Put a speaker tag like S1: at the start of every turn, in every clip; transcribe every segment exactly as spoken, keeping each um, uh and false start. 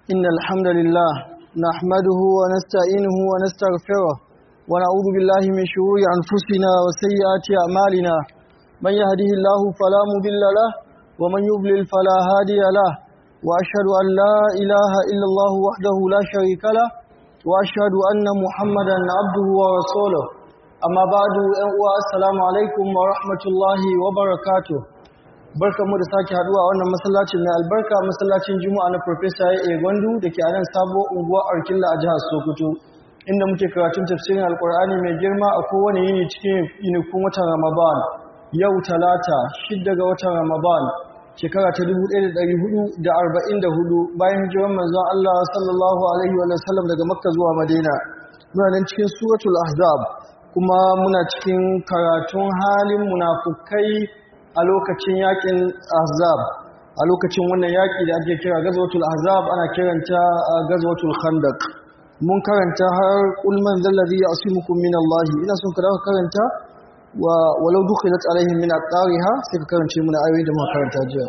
S1: إن الحمد لله نحمده ونستعينه ونستغفره ونعوذ بالله من شرور أنفسنا وسيئات أعمالنا من يهده الله فلا مضل له ومن يضلل فلا هادي له وأشهد أن لا إله إلا الله وحده لا شريك له وأشهد أن محمدا عبده ورسوله أما بعد السلام عليكم ورحمة الله وبركاته barkamu da sake haduwa a wannan masallacin mai albarka masallacin Juma'a na Professor A. Gwandu dake a nan sabo unguwar Arkilla a jihar Sokoto inda muke karatun tafsirin Alkur'ani mai girma a kowane yini cikin yinikun watan Ramadan yau talata shidda ga watan Ramadan shekara ta dubu ɗaya da ɗari hudu da arba'in da hudu bayan hijirar manzon Allah sallallahu alaihi wa sallam daga Makka zuwa Madina muna nan cikin suratul Ahzab kuma muna cikin karatun halin munafukai a lokacin yakin Ahzab a lokacin wannan yaki da ake kira Ghazwatul Ahzab ana kiranta Ghazwatul Khandaq mun karanta har qul man zal ladhi ya'simukum min Allah ina son ka dawo karanta wa walau dukhilat alaihim min aqtariha sai ka karance mu na ayoyi da muka karanta jiya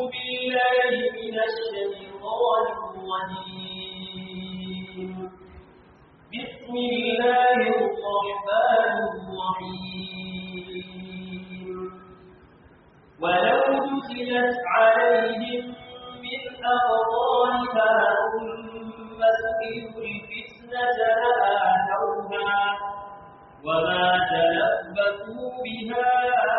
S1: bismillahir rahmanir rahim ولو دخلت عليهم من أقطارها ثم سئلوا الفتنة لآتوها وما تلبثوا بها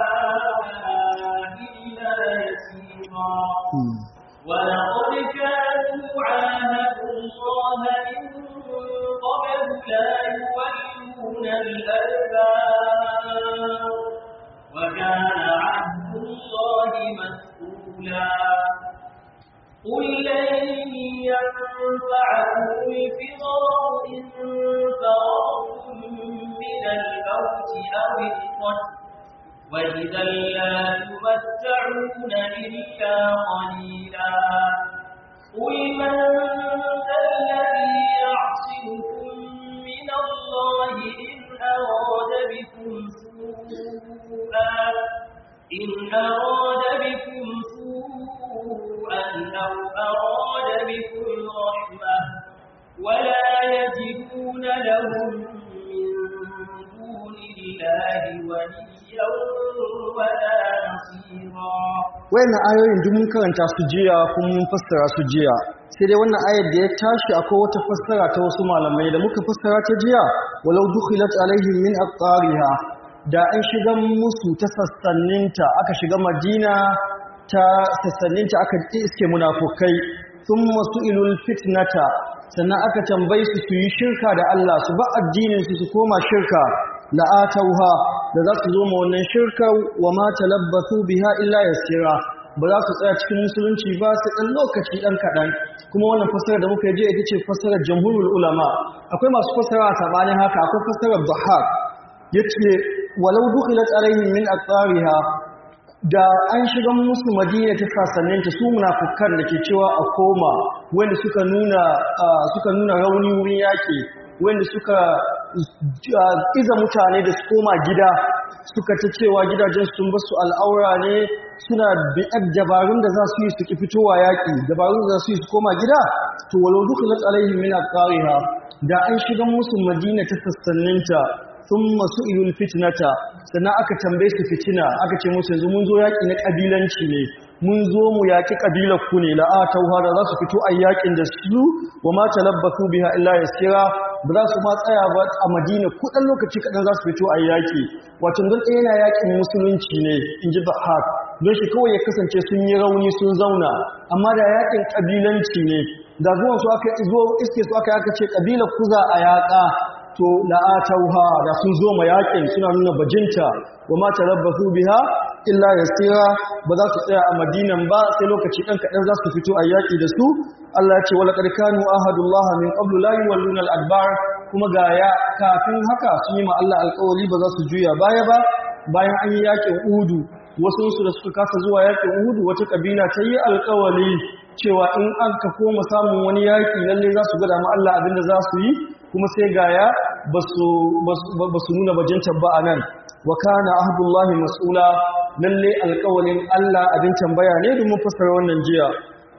S1: إلا يسيرا ولقد كانوا عاهدوا الله من قبل لا يولون الأدبار وكان عهد الله مسؤولا قل لن ينفعكم الفرار إن فررتم من الموت أو القتل وإذا لا تمتعون إلا قليلا قل من ذا الذي يعصمكم من الله إن أراد بكم سوءا إن أراد بكم سوءا أو أراد بكم رحمة ولا يجدون لهم من دون الله وليا ولا نصيرا وين ayoyin duk mun karanta su jiya kuma mun fassara su jiya sai dai wannan ayar da ya tashi akwai wata fassara ta wasu malamai da muka fassara ta jiya walau dukhilat alaihim min aqtariha da an shiga musu ta sassaninta aka shiga Madina ta sassaninta aka iske munafukai thumma su'ilul fitnata sannan aka tambaye su su yi shirka da Allah su ba addinin su su koma shirka la'atauha da za su zo ma wannan shirka wa ma talabbathu biha illa yasira ba za su tsaya cikin musulunci ba su ɗan lokaci ɗan kaɗan kuma wannan fassara da muka je ita ce fassarar jamhurul ulama akwai masu fassara a sabanin haka akwai fassarar Dhahhak yace walau dukhilat alaihim min aqtariha da an shiga musu Madina ta sasanninta su munafikan da ke cewa a koma wanda suka nuna suka nuna rauni wurin yaki wanda suka iza mutane da su koma gida suka ta cewa gidajen sun basu al'aura ne suna bi'ar dabarun da za su yi su ki fitowa yaki dabarun da za su yi su koma gida to walau dukhilat alaihim min aqtariha da an shiga musu Madina ta sasanninta thumma su'ilul fitnata sannan aka tambaye su fitina aka ce musu yanzu mun zo yaki na kabilanci ne mun zo mu yaki kabilar ku ne la atauha da za su fito a yakin da su wa ma talabbathu biha illa yasira ba za su ma tsaya ba a Madina ko dan lokaci kadan za su fito a yaki wato don ɗaya yana yakin musulunci ne inji Dhahhak don shi kawai ya kasance sun yi rauni sun zauna amma da yakin kabilanci ne da zuwan su aka zo iske su aka aka ce kabilar kuza a yaka to la'atauha da sun zo ma yakin suna nuna bajinta wa ma tarabbathu biha illa yasira ba za su tsaya a Madinan ba sai lokaci dan kadan za su fito a yaki da su Allah ya ce wala qad kanu ahadullah min qablu la yuwalluna al-adbar kuma ga ya kafin haka sun yi ma Allah alƙawari ba za su juya baya ba bayan an yi yakin Uhud wasu su da suka kasa zuwa yakin Uhud wata kabila ta yi alƙawari cewa in an ka koma samun wani yaki lalle za su gada ma Allah abinda za su yi kuma sai gaya ba su nuna bajinta ba a nan wa kana ahdullahi mas'ula lalle alƙawalin Allah abin tambaya ne domin fassara wannan jiya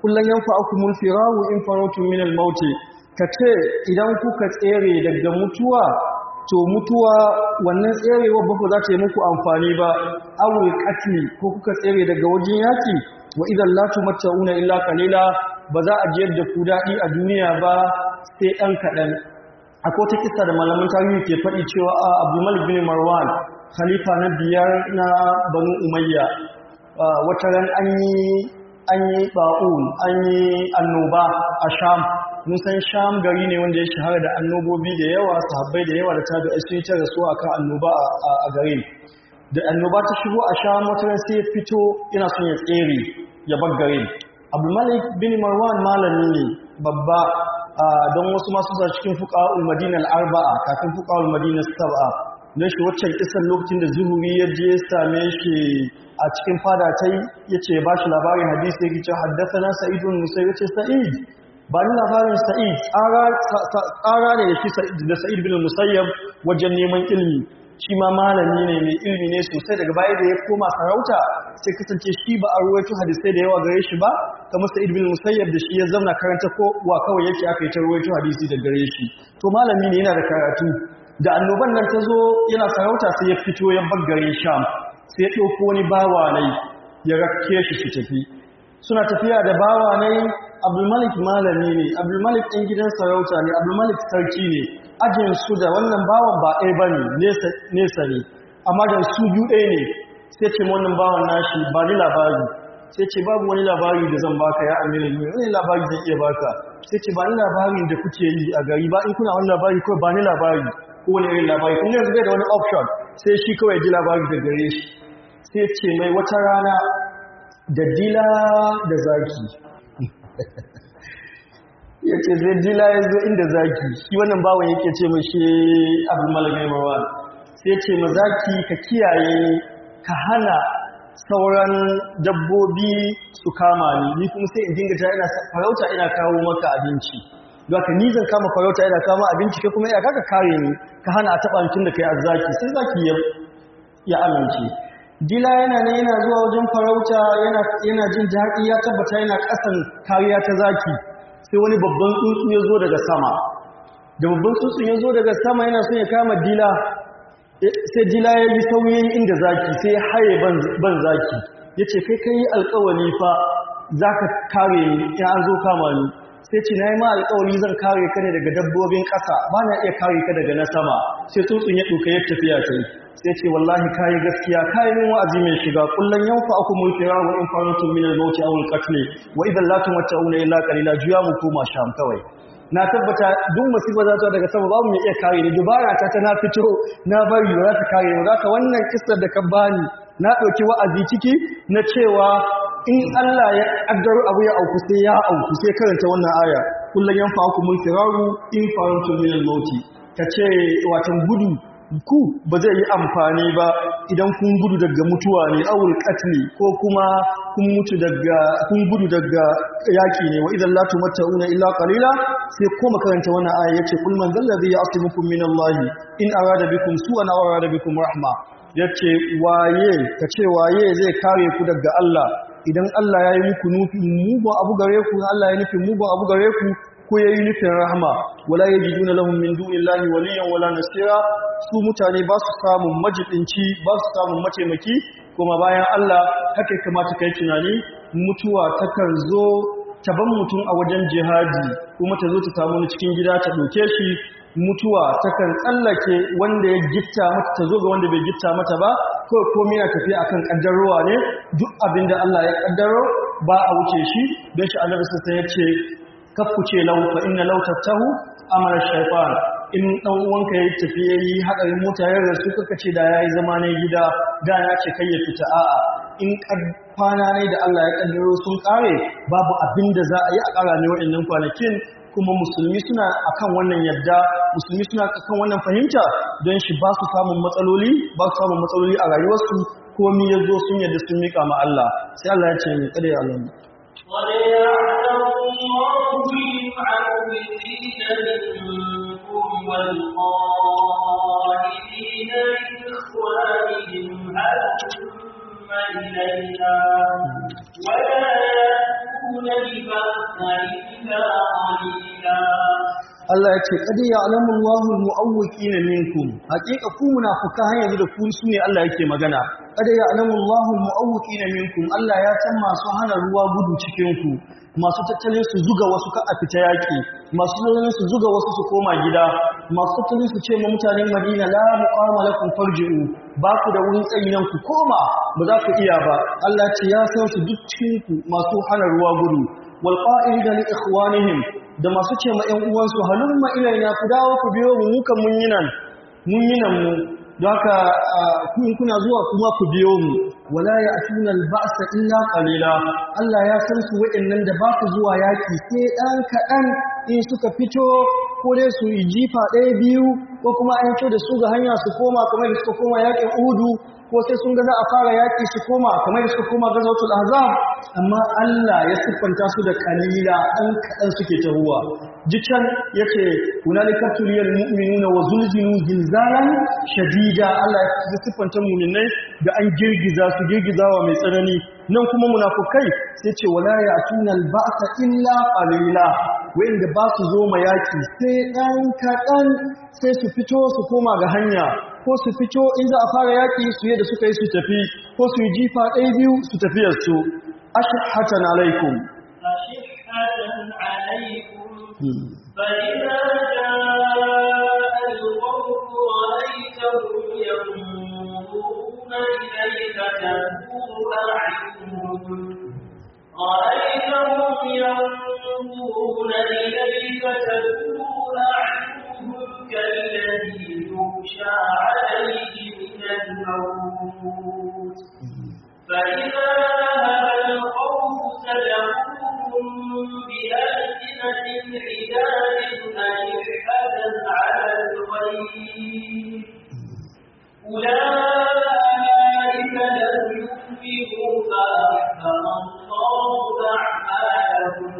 S2: kullun yanfa'ukumul firaru in farautum min al-maut kace idan kuka tsere daga mutuwa to mutuwa wannan tserewa ba ku za ta yi muku amfani ba awul qatli ko kuka tsere daga wajen yaki wa idan la tumatta'una illa qalila ba za a jiyar da ku dadi a duniya ba sai dan kadan akwai ta kissa da malaman tarihi ke faɗi cewa Abdul Malik bin Marwan khalifa na biyar na Banu Umayya wata ran an yi an yi ba'un an yi annoba a Sham mun san Sham gari ne wanda ya shahara da annobobi da yawa sahabbai da yawa da tabi'ai sun ta rasuwa akan annoba a garin da annoba ta shigo a Sham wata ran sai ya fito yana son ya tsere ya bar garin Abdul Malik bin Marwan malami ne babba don wasu masu sa cikin fuqa'ul Madina al-arba'a kafin fuqa'ul Madina as-sab'a dan shi waccan kisan lokacin da Zuhuri ya je same shi a cikin fada tai yace ba shi labarin hadisi yake cewa haddathana Sa'id ibn Musayyib yace Sa'id ba ni labarin Sa'id tsara ne da shi da Sa'id ibn Musayyib wajen neman ilimi shi ma malami ne mai ilimi ne sosai daga baya da ya koma sarauta sai kasance shi ba a ruwaito hadisai da yawa gare shi ba kamar Sa'id ibn Musayyib da shi ya zauna karanta ko wa kawai yake aka yi ta ruwaito hadisi da gare shi to malami ne yana da karatu da annoban nan ta zo yana sarauta sai ya fito ya bar garin Sham sai ya ɗauko wani bawa ne ya rakke shi su tafi suna tafiya da bawa ne Abdulmalik malami ne Abdulmalik ɗin gidan sarauta ne Abdulmalik sarki ne ajin su da wannan bawan ba ɗaya bane nesa nesa ne amma da su biyu ɗaya ne sai ce wannan bawan nashi ba ni labari sai ce babu wani labari da zan baka ya amina ne wani labari zan iya baka sai ce ba ni labarin da kuke yi a gari ba in kuna wani labari kawai ba ni labari ko wani irin labari kuma yanzu bai da wani option sai shi kawai ji labari da gare shi sai ce mai wata rana da dila da zaki ya ce zai dila ya zo inda zaki shi wannan bawon yake ce mai shi abu malagai mawa sai ce ma zaki ka kiyaye ka hana sauran dabbobi su kama ni ni kuma sai in dinga ta ina farauta ina kawo maka abinci don haka ni zan kama farauta ina kama abinci kai kuma ina kaka kare ni ka hana a taɓa da kai azzaki sai zaki ya amince dila yana ne yana zuwa wajen farauta yana jin daɗi ya tabbata yana ƙasan kariya ta zaki sai wani babban tsuntsu ya zo daga sama da babban tsuntsu ya zo daga sama yana son ya kama dila sai dila ya yi sauyi inda zaki sai ya haye ban zaki ya ce kai kai alƙawari fa za ka kare ni in an zo kama ni sai ce na yi ma alƙawari zan kare ka ne daga dabbobin ƙasa ba na iya kare ka daga na sama sai tsuntsun ya ɗauka ya tafiya ta yi sai ce wallahi kayi gaskiya kayi min wa'azi mai shiga kullun yanfa aku mulkira wa in farantum min al-maut aw al-qatl wa idan la tumatta'una illa qalila juya mu koma sham kawai na tabbata duk musiba za ta daga sama babu mai iya kare ni dubara ta ta na fito na bari ba za ta kare ni zaka wannan kissar da ka bani na dauki wa'azi ciki na cewa in Allah ya kaddaro abu ya auku sai ya auku sai karanta wannan aya kullun yanfa aku mulkira in farantum min al-maut kace watan gudu ku ba zai yi amfani ba idan kun gudu daga mutuwa ne awul qatli ko kuma kun mutu daga kun gudu daga yaki ne wa idan la tumatta'una illa qalila sai kuma karanta wannan aya yace kul man zallazi ya'timukum minallahi in arada bikum su'an aw arada bikum rahma yace waye kace waye zai kare ku daga Allah idan Allah ya yi muku nufi mugun abu gare ku Allah ya nufi mugun abu gare ku ko yayi nufin rahama wala yajiduna lahum min dunillahi waliyan wala nasira su mutane ba su samun majibinci ba su samun mataimaki kuma bayan Allah haka kamata kai tunani mutuwa takan zo taban mutum a wajen jihadi kuma ta zo ta samu ni cikin gida ta doke shi mutuwa takan tsallake wanda ya gitta mata ta zo ga wanda bai gitta mata ba ko komai yana tafiya akan kaddarowa ne duk abinda Allah ya kaddaro ba a wuce shi don shi Allah sai ya ce kafkuce lau fa inna law tattahu amara shaytan in dan uwanka yayi tafiye yi hadarin mota ya rasu kaka ce da yayi zama ne gida da ya ce kai ya fita a'a in kwana ne da Allah ya kaddaro sun kare babu abinda za a yi a kara ne wa'annan kwanakin kuma musulmi suna akan wannan yadda musulmi suna akan wannan fahimta don shi ba su samun matsaloli ba su samun matsaloli a rayuwarsu komai yazo sun yadda sun mika ma Allah sai Allah ya ce ni kada ya Allah
S1: وَلِيَعْلَمَ اللَّهُ الْمُعَوِّقِينَ مِنكُمْ وَالْقَائِلِينَ لِإِخْوَانِهِمْ هَلُمَّ إِلَيْنَا وَلَا يَأْتُونَ بِمَا
S2: Allah ya ce qad ya'lamu Allahu al-mu'awwiqina minkum haqiqa ku munafikan har yanzu da ku su ne Allah yake magana qad ya'lamu Allahu al-mu'awwiqina minkum Allah ya san masu hana ruwa gudu cikin ku masu tattalin su zuga wasu ka a fita yaki masu tattalin su zuga wasu su koma gida masu tattalin su ce ma mutanen Madina la muqama lakum farji'u ba ku da wurin tsayi nan ku koma ba za ku iya ba Allah ce ya san su duk cikin ku masu hana ruwa gudu wal qa'ida li ikhwanihim da masu ce ma ƴan uwansu halumma ilaina ku dawo ku biyo mu mukan mun yi nan mun yi nan mu don haka kun kuna zuwa kuma ku biyo mu wala ya'tuna al-ba'sa illa qalila Allah ya san su wa'annan da ba su zuwa yaki sai dan kadan in suka fito ko dai su yi jifa ɗaya biyu ko kuma an fito da su ga hanya su koma kamar da suka koma yakin Uhudu ko sai sun ga za a fara yaki su koma kamar da suka koma gazawatul Ahzab amma Allah ya siffanta su da qalila dan kadan suke tahuwa jikan yace hunalika tuliyal mu'minuna wa zulzilu zilzalan shadida Allah ya siffanta mu'minai da an girgiza su girgizawa mai tsanani nan kuma munafukai sai ce wala ya'tuna al-ba'sa illa qalila wanda ba su zo ma yaki sai dan kadan sai su fito su koma ga hanya ko su fito in za a fara yaki su yadda suka yi su tafi ko su yi jifa ɗaya biyu su tafiyar su ashhatan alaikum
S1: ashhatan alaikum fa idza jaa al-khawf ra'aytahum yanzuruna ilayka tanzuru a'yunuhum رأيتهم ينظرون إليك تدور أعينهم كالذي يغشى عليه من الموت فإذا ذهب الخوف سلقوهم بألسنة حداد أشحة على الخير أولئك لم يؤمنوا فأحسن الله أعمالهم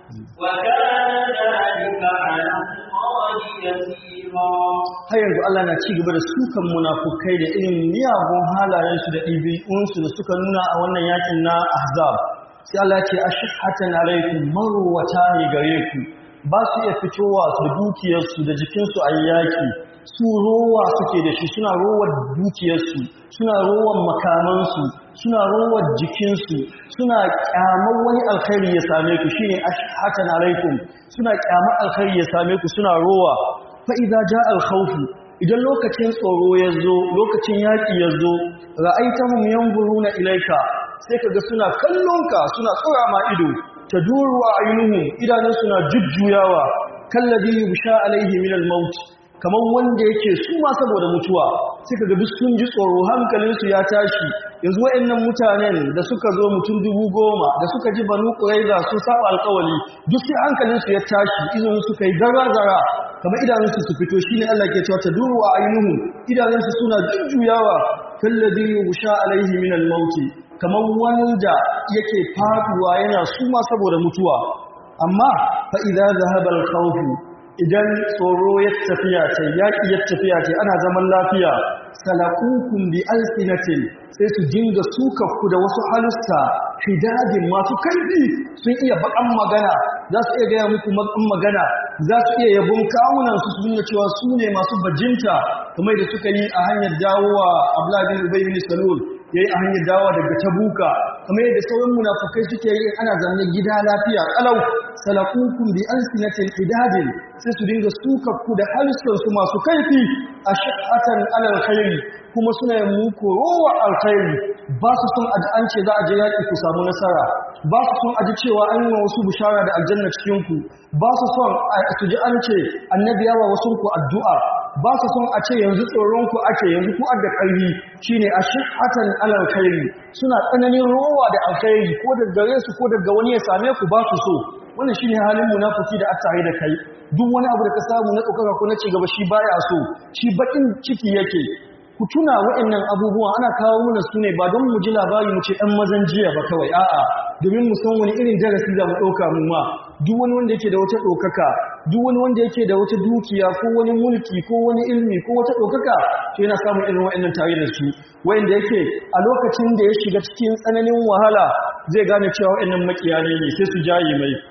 S1: وكان ذلك على الله يسيرا.
S2: har yanzu Allah na ci gaba da sukan munafukai da irin miyagun halayensu da ɗabi'unsu da suka nuna a wannan yakin na Ahzab. Sai Allah ya ce ashhatan alaikum marwata ne gare ku ba su iya fitowa da dukiyarsu da jikinsu a yaki su rowa suke da shi suna rowar dukiyarsu suna rowar makamansu suna rowar jikinsu suna kyamar wani alkhairi ya same ku shine ashhatan alaikum suna kyamar alkhairi ya same ku suna rowa fa idza jaa al-khawf idan lokacin tsoro ya zo lokacin yaki ya zo ra'aitahum yanzuruna ilayka sai kaga suna kallonka suna tsora ma ido taduru ayunuhum idanun suna jujjuyawa kalladhi yubsha alaihi min al-maut kamar wanda yake su ma saboda mutuwa sai kaga duk sun ji tsoro hankalinsu ya tashi yanzu wayannan mutanen da suka zo mutum dubu goma da suka ji banu quraiza sun saba alƙawari duk sai hankalinsu ya tashi idan suka yi zara-zara kamar idanunsu su fito shine Allah ke cewa taduru wa ayunuhum idanunsu suna jujjuyawa kalladhi yusha alaihi min al-maut kamar wanda yake faduwa yana su ma saboda mutuwa amma fa idza zahaba al-khawf idan tsoro ya tafiya ce yaƙi ya tafiya ce ana zaman lafiya salaqukum bi alsinatin sai su dinga suka ku da wasu halusta hidadin masu kaifi sun iya bakan magana za su iya gaya muku bakan magana za su iya yabon kawunan su su nuna cewa su ne masu bajinta kamar da suka yi a hanyar dawowa Abdullah bin Ubay bin Salul yayi a hanyar dawowa daga Tabuka kamar yadda sauran munafikai suke yi ana zaune gida lafiya kalau salaqukum bi alsinatin hidadin sai su dinga suka ku da halustan su masu kaifi ashhatan alal khairi kuma suna yin muku rowa alkhairi ba su son aji an ce za a je yaƙi ku samu nasara ba su son aji cewa an yi wa wasu bishara da aljanna cikin ku ba su son su ji an ce annabi yawa wasu ku addu'a ba su son a ce yanzu tsoron ku ake yanzu ku adda ƙarfi shine ashhatan alal khairi suna tsananin rowa da alkhairi ko daga gare su ko daga wani ya same ku ba su so wannan shine halin munafiki da aka da kai duk wani abu da ka samu na tsokaka ko na cigaba shi baya so shi bakin ciki yake ku tuna waɗannan abubuwa ana kawo mana su ne ba don mu ji labari mu ce ɗan mazan jiya ba kawai a'a domin mu san wani irin darasi da mu ɗauka mu ma duk wani wanda yake da wata ɗaukaka duk wani wanda yake da wata dukiya ko wani mulki ko wani ilmi ko wata ɗaukaka to yana samun irin waɗannan tare da su wanda yake a lokacin da ya shiga cikin tsananin wahala zai gane cewa waɗannan makiya ne sai su jaye mai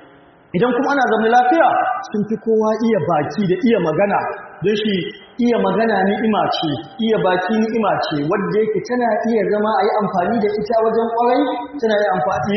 S2: idan kuma ana zama lafiya sun fi kowa iya baki da iya magana don shi iya magana ni'ima ce iya baki ni'ima ce wadda yake tana iya zama a yi amfani da ita wajen kwarai tana yi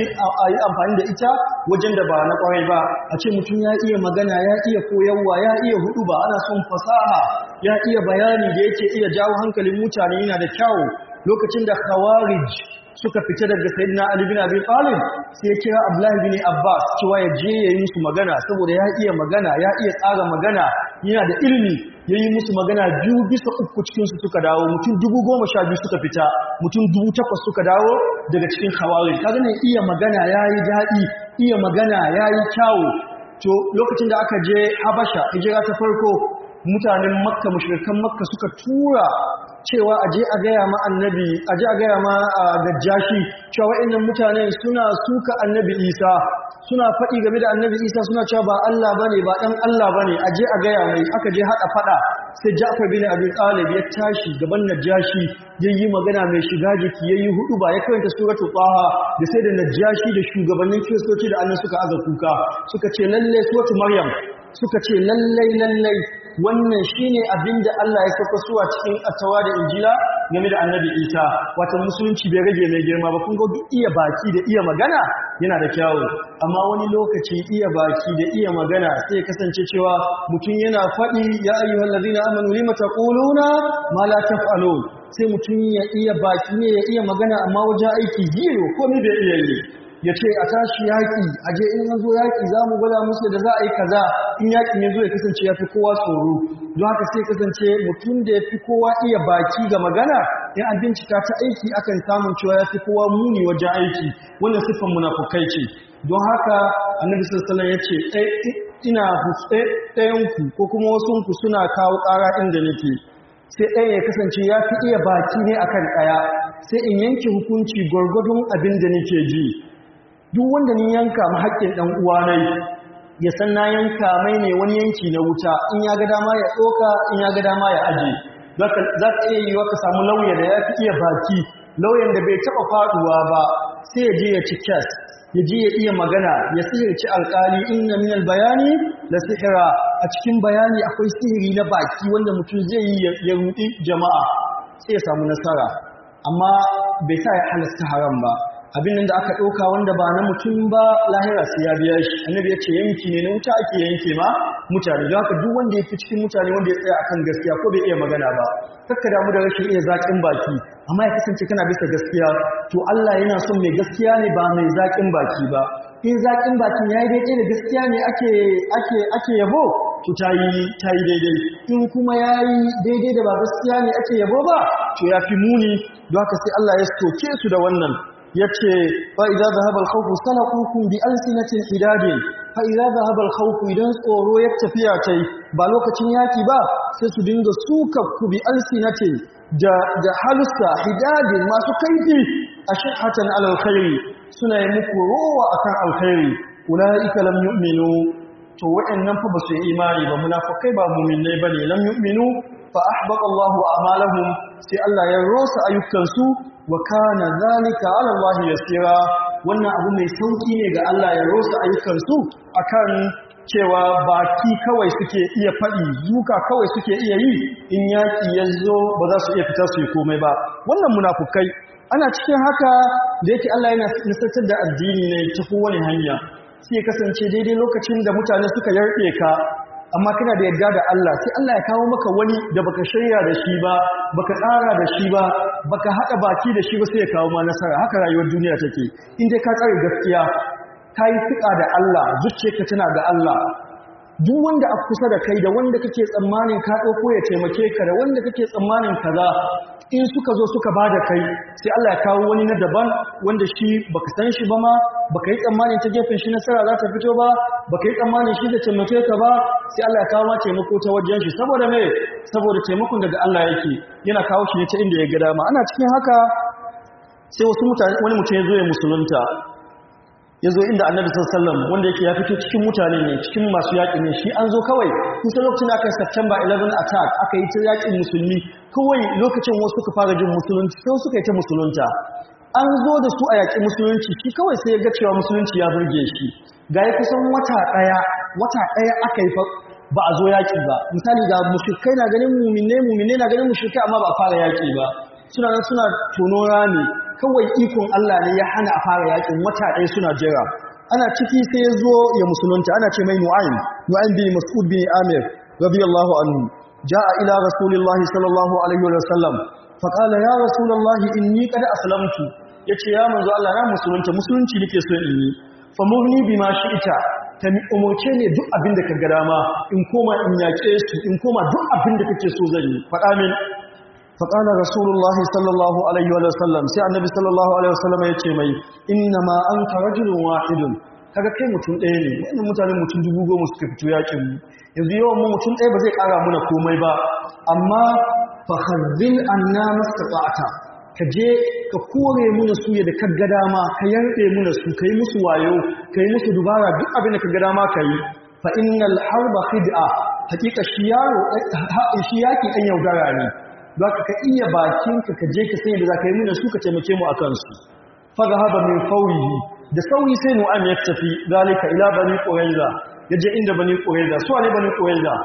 S2: amfani da ita wajen da ba na kwarai ba a ce mutum ya iya magana ya iya koyarwa ya iya hudu ba ana son fasaha ya iya bayani da yake iya jawo hankalin mutane yana da kyau lokacin da khawarij suka fita daga sayyidina Ali bin Abi Talib sai ya kira Abdullah bin Abbas cewa ya je yayi musu magana saboda ya iya magana ya iya tsara magana yana da ilimi yayi musu magana biyu bisa uku cikin su suka dawo mutum dubu goma sha biyu suka fita mutum dubu takwas suka dawo daga cikin khawarij kaga ne iya magana yayi dadi iya magana yayi kyawu to lokacin da aka je Habasha hijira ta farko mutanen Makka mushrikan Makka suka tura cewa aje a gaya ma annabi aje a gaya ma Najashi cewa waɗannan mutane suna suka annabi Isa suna faɗi game da annabi Isa suna cewa ba Allah bane ba dan Allah bane aje a gaya mai aka je hada fada sai Ja'far bin Abi Talib ya tashi gaban Najashi yayi magana mai shiga jiki yayi hudu ba ya karanta suratul Taha da sai da Najashi da shugabannin Kiristoci da annabi suka aza kuka suka ce lalle suratul Maryam suka ce lallai lallai wannan shine abinda Allah ya saka suwa cikin Attawa da Injila game da Annabi Isa wato musulunci bai rage mai girma ba kun ga iya baki da iya magana yana da kyawu amma wani lokaci iya baki da iya magana sai kasance cewa mutum yana faɗi ya ayyuhal ladina amanu lima taquluna ma la taf'alun sai mutum ya iya baki ne ya iya magana amma wajen aiki zero komai bai iya yi ya ce a tashi yaƙi a je in zo yaƙi za mu gwada musu da za a yi kaza in yaƙin ya zo ya kasance ya fi kowa tsoro don haka sai kasance mutum da ya fi kowa iya baki ga magana in an bincika ta aiki akan samun cewa ya fi kowa muni wajen aiki wannan siffan munafukai ce don haka annabi sallallahu alaihi wasallam ya ce ina ɗayanku ko kuma wasunku suna kawo ƙara inda nake sai ɗaya ya kasance ya fi iya baki ne akan ɗaya sai in yanke hukunci gwargwadon abin da nake ji duk wanda ni yanka ma haƙƙin ɗan uwanai ya san na yanka mai ne wani yanki na wuta in ya ga dama ya ɗoka in ya ga dama ya aje za ka iya yiwa ka samu lauya da ya fi iya baki lauyan da bai taɓa faɗuwa ba sai ya je ya ci cas ya je ya iya magana ya sihirci alƙali inna minal bayani la sihira a cikin bayani akwai sihiri na baki wanda mutum zai yi ya ruɗi jama'a sai ya samu nasara amma bai sa ya halasta haram ba abin da aka ɗauka wanda ba na mutum ba lahira sai ya biya shi annabi ya ce yanki ne na wuta ake yanke ma mutane don haka duk wanda ya fi cikin mutane wanda ya tsaya akan gaskiya ko bai iya magana ba kakka damu da rashin iya zaƙin baki amma ya kasance kana bisa gaskiya to Allah yana son mai gaskiya ne ba mai zaƙin baki ba in zaƙin bakin yayi daidai da gaskiya ne ake ake ake yabo to tayi tayi daidai in kuma yayi daidai da ba gaskiya ne ake yabo ba to yafi muni don haka sai Allah ya soke su da wannan yace fa idza dhahaba al-khawf salaqukum bi alsinatin hidadin fa idza dhahaba al-khawf idan tsoro ya tafiya tai ba lokacin yaki ba sai su dinga suka ku bi alsinatin da da halusa hidadin masu kaifi ashhatan ala al-khair suna yi muku rowa akan alkhairi ulaika lam yu'minu to wa'annan fa basu yi imani ba munafikai ba mu'minai bane lam yu'minu fa ahbata Allahu a'malahum sai Allah ya rosa ayyukansu wa kana zalika ala Allah yasira wannan abu mai sauki ne ga Allah ya rosa ayyukansu akan cewa baki kawai suke iya faɗi zuka kawai suke iya yi in yaki yazo ba za su iya fita su yi komai ba wannan munafukai ana cikin haka da yake Allah yana nisantar da addini ne ta kowane hanya sai kasance daidai lokacin da mutane suka yarke ka amma kana da yadda da Allah sai Allah ya kawo maka wani da baka shirya da shi ba baka tsara da shi ba baka haɗa baki da shi ba sai ya kawo ma nasara haka rayuwar duniya take in dai ka tsare gaskiya ka yi fiƙa da Allah zuciyarka tana ga Allah duk wanda a kusa da kai da wanda kake tsammanin ka ɗauko ya taimake ka da wanda kake tsammanin kaza in suka zo suka ba da kai sai Allah ya kawo wani na daban wanda shi baka san shi ba ma baka yi tsammanin ta gefen shi nasara za ta fito ba baka yi tsammanin shi da taimake ka ba sai Allah ya kawo ma taimako ta wajen shi saboda me saboda taimakon daga Allah yake yana kawo shi ne ta inda ya ga dama ana cikin haka sai wasu mutane wani mutum ya zo ya musulunta ya zo inda annabi sallallahu alaihi wasallam wanda yake ya fito cikin mutane ne cikin masu yaƙi ne shi an zo kawai kusa lokacin aka yi September eleventh attack aka yi ta yaƙin musulmi kawai lokacin wasu suka fara jin musulunci sai suka yi ta musulunta an zo da su a yaƙi musulunci shi kawai sai ya ga cewa musulunci ya burge shi ga ya kusan wata ɗaya wata ɗaya aka yi ba a zo yaƙi ba misali ga mushrikai na ganin mumine mumine na ganin mushrikai amma ba a fara yaƙi ba suna nan suna tono rami kawai ikon Allah ne ya hana a fara yaƙin wata ɗaya suna jira ana ciki sai ya zo ya musulunta ana ce mai Nu'aym Nu'aym bin Mas'ud bin Amir radiyallahu anhu jaa ila rasulillahi sallallahu alaihi wa sallam fa qala ya rasulullahi inni qad aslamtu yace ya manzo Allah na musulunta musulunci nake so in yi fa murni bima shi'ita ta umurce ne duk abin da ka ga dama in koma in yaƙe su in koma duk abin da kake so zan yi faɗa min fa qala rasulullahi sallallahu alaihi wa sallam sai annabi sallallahu alaihi wa sallam yace mai inna ma anta rajulun wahidun kaga kai mutum ɗaya ne wannan mutanen mutum dubu goma suka fito yakin mu yanzu yawan mu mutum ɗaya ba zai ƙara muna komai ba amma fa khazzil anna mastata'ata ka je ka kore muna su da ka ga dama ka yarde muna su kai musu wayo kai musu dubara duk abin da ka ga dama kai fa innal harba khid'a hakika shi yaro shi yaki dan yaudara ne zaka ka iya bakinka ka je ka sai da zaka yi muna su ka taimake mu akan su fa zahaba min fawrihi da sauri sai Nu'aym ya tafi zalika ila bani Qurayza yaje inda bani Qurayza su ne bani Qurayza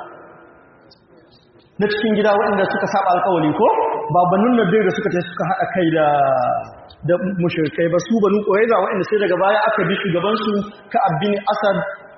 S2: na cikin gida waɗanda suka saba alƙawari ko ba banun nadir da suka ce suka haɗa kai da da mushrikai ba su banu Qurayza waɗanda sai daga baya aka bi shugaban su Ka'ab bin Asad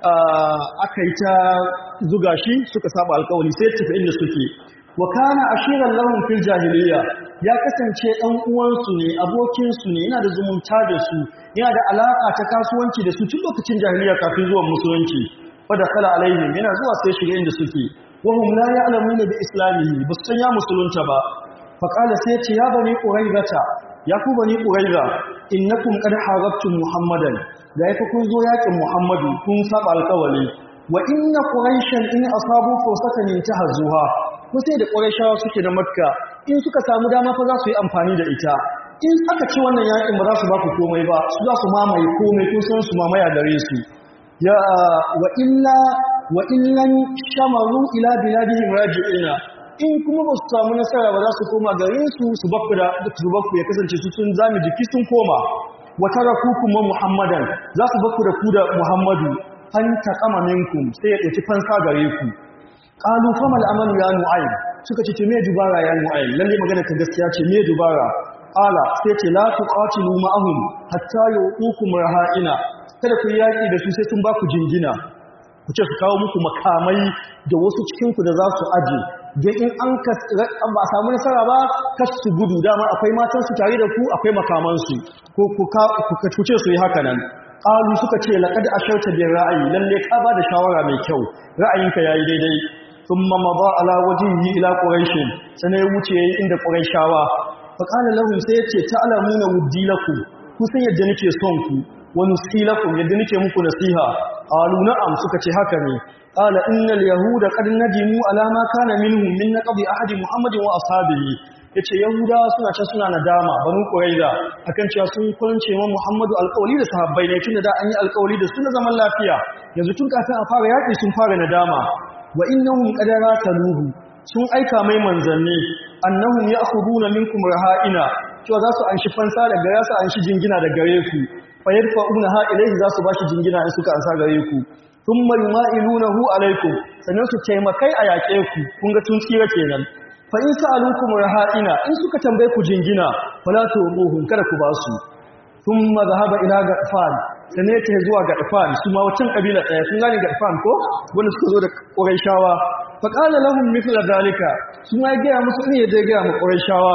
S2: aka yi ta zuga shi suka saba alƙawari sai tafi inda suke wa kana ashiran lahum fil jahiliya ya kasance dan uwansu ne abokinsu ne yana da zumunta da su yana da alaka ta kasuwanci da su tun lokacin jahiliya kafin zuwan musulunci fa da kala alaihim yana zuwa sai shiga inda suke wa hum la ya'lamuna bi islamihi bas san ya musulunta ba fa qala sai ce ya bani quraizata ya ku bani quraiza innakum qad harabtum muhammadan da yake kun zo yakin muhammadu kun saba alƙawari wa inna quraishan in asabu fursatan intahazuha ko sai da quraishawa suke da makka in suka samu dama fa za su yi amfani da ita in aka ci wannan yakin ba za su ba ku komai ba su za su mamaye komai ko sun su mamaya gare su ya wa illa wa illan shamaru ila biladihim raji'ina in kuma ba su samu nasara ba za su koma gare su su bakku da su bakku ya kasance su sun zami jiki sun koma wa tarakukum muhammadan za su bakku da ku da muhammadu an taqama minkum sai ya dauki fansa gare ku qalu famal amalu ya nu'aym suka ce me dubara ya nu'aym lalle magana ta gaskiya ce me dubara qala sai ce la tuqatilu ma'ahum hatta yuqukum raha'ina kada ku yaki da su sai sun ba ku jingina ku ce su kawo muku makamai da wasu cikin ku da za su aje dan in an ka ba samu nasara ba kas su gudu dama akwai matan su tare da ku akwai makaman su ko ku ka ku ce su yi haka nan qalu suka ce laqad asharta bi ra'ayi lalle ka ba da shawara mai kyau ra'ayinka yayi daidai thumma mada ala wajhihi ila quraish sai ya wuce inda quraishawa fa qala lahum sai yace ta'lamuna wuddilakum ku san yadda nake son ku wa nusilakum yadda nake muku nasiha qalu na'am suka ce haka ne qala innal yahuda qad nadimu ala ma kana minhum min naqdi ahadi muhammadin wa ashabihi yace yahudawa suna ce suna nadama banu quraiza akan cewa sun kunce wa muhammadu alqawli da sahabbai ne tunda da an yi alqawli da su na zaman lafiya yanzu tun kafin a fara yaki sun fara nadama wa innahum qadara taluhu sun aika mai manzanni annahum ya'khuduna minkum raha'ina cewa za su anshi fansa daga ya su anshi jingina da gare ku fa yadfa'una ha ilayhi za su bashi jingina in suka ansa gare ku thumma yuma'ilunahu alaykum sannan su taimakai a yaƙe ku kun ga tun tsira kenan fa in sa'alukum raha'ina in suka tambaye ku jingina fala tu'buhum kada ku basu thumma dhahaba ila gafan sannan yake zuwa gafan su ma wancan kabila ɗaya kun gane gafan ko wanda suka zo da quraishawa fa qala lahum mithla zalika su ma ya ga musu ne da ya ga mu quraishawa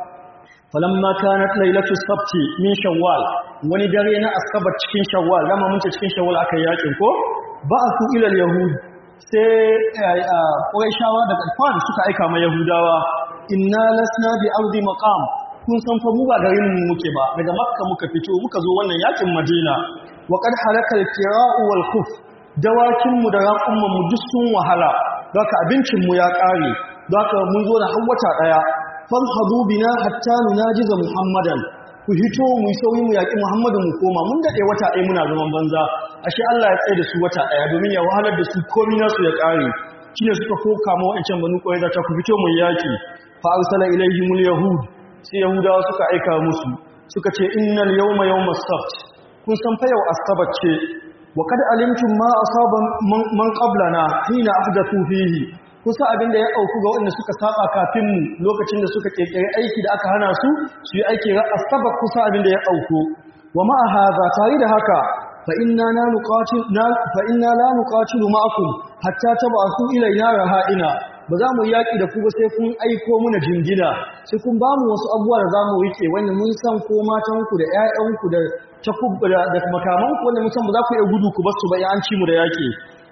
S2: falamma kanat lailatu sabti min shawwal wani dare na asabar cikin shawwal dama mun ce cikin shawwal aka yakin ko ba'athu ila al-yahud sai quraishawa daga Qur'an suka aika ma yahudawa inna lasna bi ardi maqam kun san fa mu ba garin mu muke ba daga makka muka fito muka zo wannan yakin madina wa qad halaka al-kira'u wal khuf dawakin mu da raqum mu duk sun wahala doka abincin mu ya kare doka mun zo da hawata daya fanhadu bina hatta nunajiza muhammadan ku hito mu sauyi mu yaki muhammadu mu koma mun dade wata ɗaya muna zaman banza ashe Allah ya tsaye da su wata ɗaya domin ya wahalar da su komai nasu ya kare shine suka koka ma wancan banu koyda ta ku fito mu yaki fa arsala ilayhimul yahud sai yahudawa suka aika musu suka ce innal yawma yawmas sabt kun san fa yau asabar ce wa kad alimtum ma asaba man qablana hina ahdathu fihi kusa abinda ya auku ga wanda suka saba kafin mu lokacin da suka kekere aiki da aka hana su su yi aiki ra asabar kusa abinda ya auku wa ma hadha tare da haka fa inna la nuqatil fa inna la nuqatilu ma'akum hatta tab'athu ilayna raha'ina ba za mu yaki da ku ba sai kun aiko muna jingina sai kun ba mu wasu abubuwa da za mu rike wanda mun san ko matan ku da ƴaƴan ku da takubba da makaman ku wanda mun san ba za ku iya gudu ku basu ba an ci mu da yaki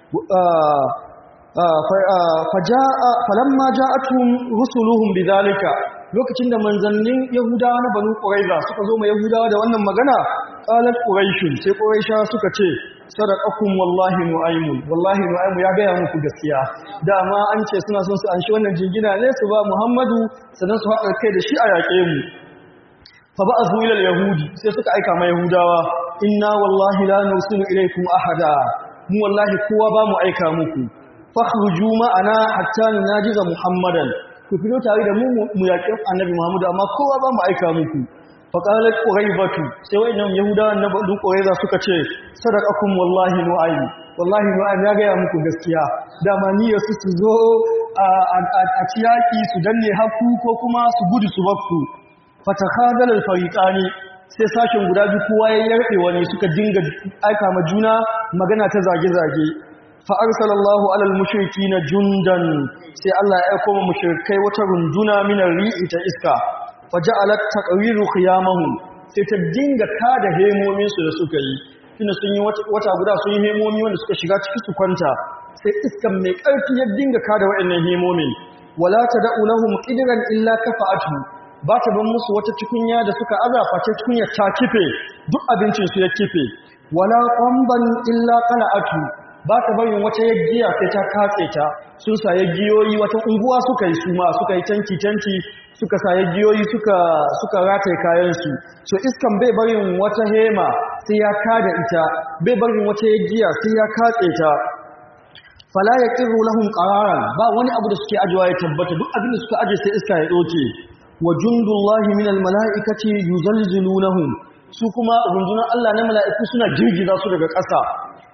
S2: falamma ja'atuhum rusuluhum bidhalika lokacin da manzannin yahudawa na banu quraiza suka zo ma yahudawa da wannan magana qalat quraish sai quraisha suka ce sadaqakum wallahi nu'aymun wallahi nu'aymu ya ga muku gaskiya dama an ce suna son su anshi wannan jingina ne su ba muhammadu sannan su haɗa kai da shi a yaƙe mu fa ba'athu ila al-yahudi sai suka aika ma yahudawa inna wallahi la nursilu ilaykum ahada mu wallahi kowa ba mu aika muku fakhruju ma'ana hatta nunajiza muhammadan ku fito tare da mu mu yaƙi annabi muhammadu amma kowa ba mu aika muku fa qalat quraybatu sai wayannan yahudawan na badu qurayza suka ce sadaqakum wallahi nu'aym wallahi nu'aym ya ga muku gaskiya dama niyyar su su zo a ciyaki su danne haku ko kuma su gudu su bakku fatakhadal al-fariqani sai sashen guda biyu kowa ya yarbe wani suka dinga aika ma juna magana ta zage-zage fa arsalallahu alal mushrikina jundan sai Allah ya aika ma mushrikai wata runduna minar ri'i ta iska faja'alat taqwiru khiyamahum sai ta dinga kada hemomin su da suka yi kina sun yi wata guda sun yi hemomi wanda suka shiga ciki su kwanta sai iskan mai karfi ya dinga kada waɗannan hemomin wala tad'u lahum qidran illa kafa'atu ba ta ban musu wata tukunya da suka azafa ta tukunya ta kife duk abincin su ya kife wala qamban illa qala'atu ba ta barin wata yaggiya sai ta katse ta sun sa yaggiyoyi wata unguwa suka yi suma suka yi tanki tanki suka sa yaggiyoyi suka suka rataye kayan su so iskan bai barin wata hema sai ya kada ita bai barin wata yaggiya sai ya katse ta fala yaqiru lahum qararan ba wani abu da suke ajewa ya tabbata duk abin da suka aje sai iska ya doke wa jundullahi minal mala'ikati yuzalzilunahum su kuma rundunar Allah na mala'iku suna girgiza su daga ƙasa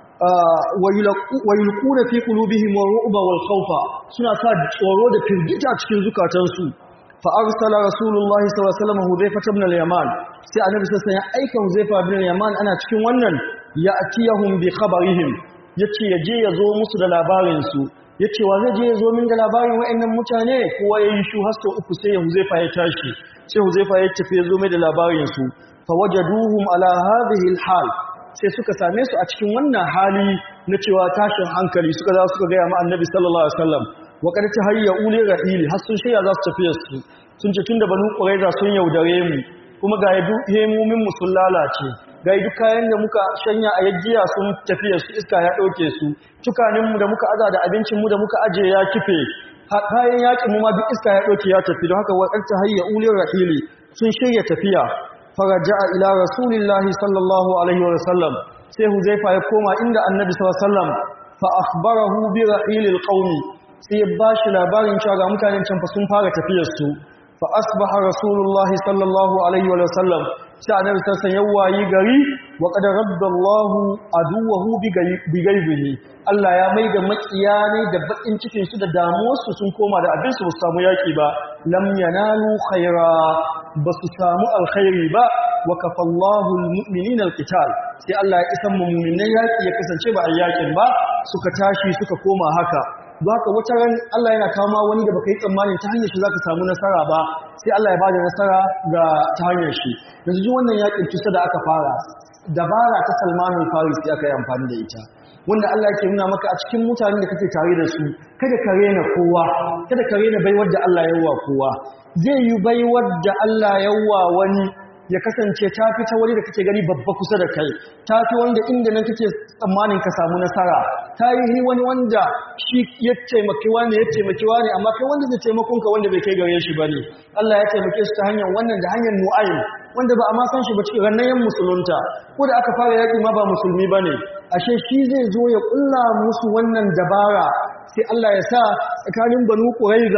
S2: wa yulquna fi qulubihim ar-ru'ba wal khawfa suna sa tsoro da firgita cikin zukatansu fa arsala rasulullahi sallallahu alaihi wasallam hudayfa ibn al-yaman sai annabi sallallahu alaihi wasallam ya aika hudayfa ibn al-yaman ana cikin wannan ya atiyahum bi khabarihim yace yaje yazo musu da labarin su yace wa zai je yazo min da labarin wayannan mutane kowa yayi shu hasto uku sai hudayfa ya tashi sai hudayfa ya tafi yazo mai da labarin su fa wajaduhum ala hadhihi al-hal sai suka same su a cikin wannan hali na cewa tashin hankali suka za suka gaya ma annabi sallallahu alaihi wasallam wa kad tahayya uli ra'ili har sun shirya za su tafi su sun ce tunda banu quraiza sun yaudare mu kuma ga yadu hemumin mu sun lalace ga duk kayan da muka shanya a yajiya sun tafi su iska ya dauke su tukanin mu da muka aza da abincin mu da muka aje ya kife kayan yakin mu ma duk iska ya dauke ya tafi don haka wa kad tahayya uli ra'ili sun shirya tafiya faraja'a ila rasulillahi sallallahu alaihi wa sallam sai huzaifa ya koma inda annabi sallallahu alaihi wa sallam fa akhbarahu bi ra'ilil qaumi sai ya bashi labarin cewa ga mutanen can fa sun fara tafiyar su fa asbaha rasulullahi sallallahu alaihi wa sallam sai annabi sallallahu alaihi wa sallam yawayi gari wa qad raddallahu aduwahu bi gaibihi Allah ya maida makiya ne da bakin cikin su da damuwar su sun koma da abin su ba su samu yaki ba lam yanalu khaira ba su samu alkhairi ba wa kafallahu almu'minina alqital sai Allah ya isan mu'minai yaki ya kasance ba ayyakin ba suka tashi suka koma haka haka wata ran Allah yana kawo ma wani da baka yi tsammanin ta hanyar shi zaka samu nasara ba sai Allah ya bada nasara ga ta hanyar shi yanzu ji wannan yakin kisa da aka fara dabara ta Salman al-Farisi aka yi amfani da ita wanda Allah yake nuna maka a cikin mutanen da kake tare da su kada ka rena kowa kada ka rena baiwar da Allah ya yi wa kowa zai yi baiwar da Allah ya yi wa wani ya kasance ta fi ta wani da kake gani babba kusa da kai ta fi wanda inda nan kake tsammanin ka samu nasara ta yi wani wanda shi ya taimaki wani ya taimaki wani amma kai wanda zai taimakon ka wanda bai kai gare shi bane Allah ya taimake shi ta hanyar wannan da hanyar Nu'aym wanda ba a ma san shi ba cikin rannayen musulunta ko da aka fara yaki ma ba musulmi bane ashe shi zai zo ya kulla musu wannan dabara sai Allah ya sa tsakanin Banu Quraiza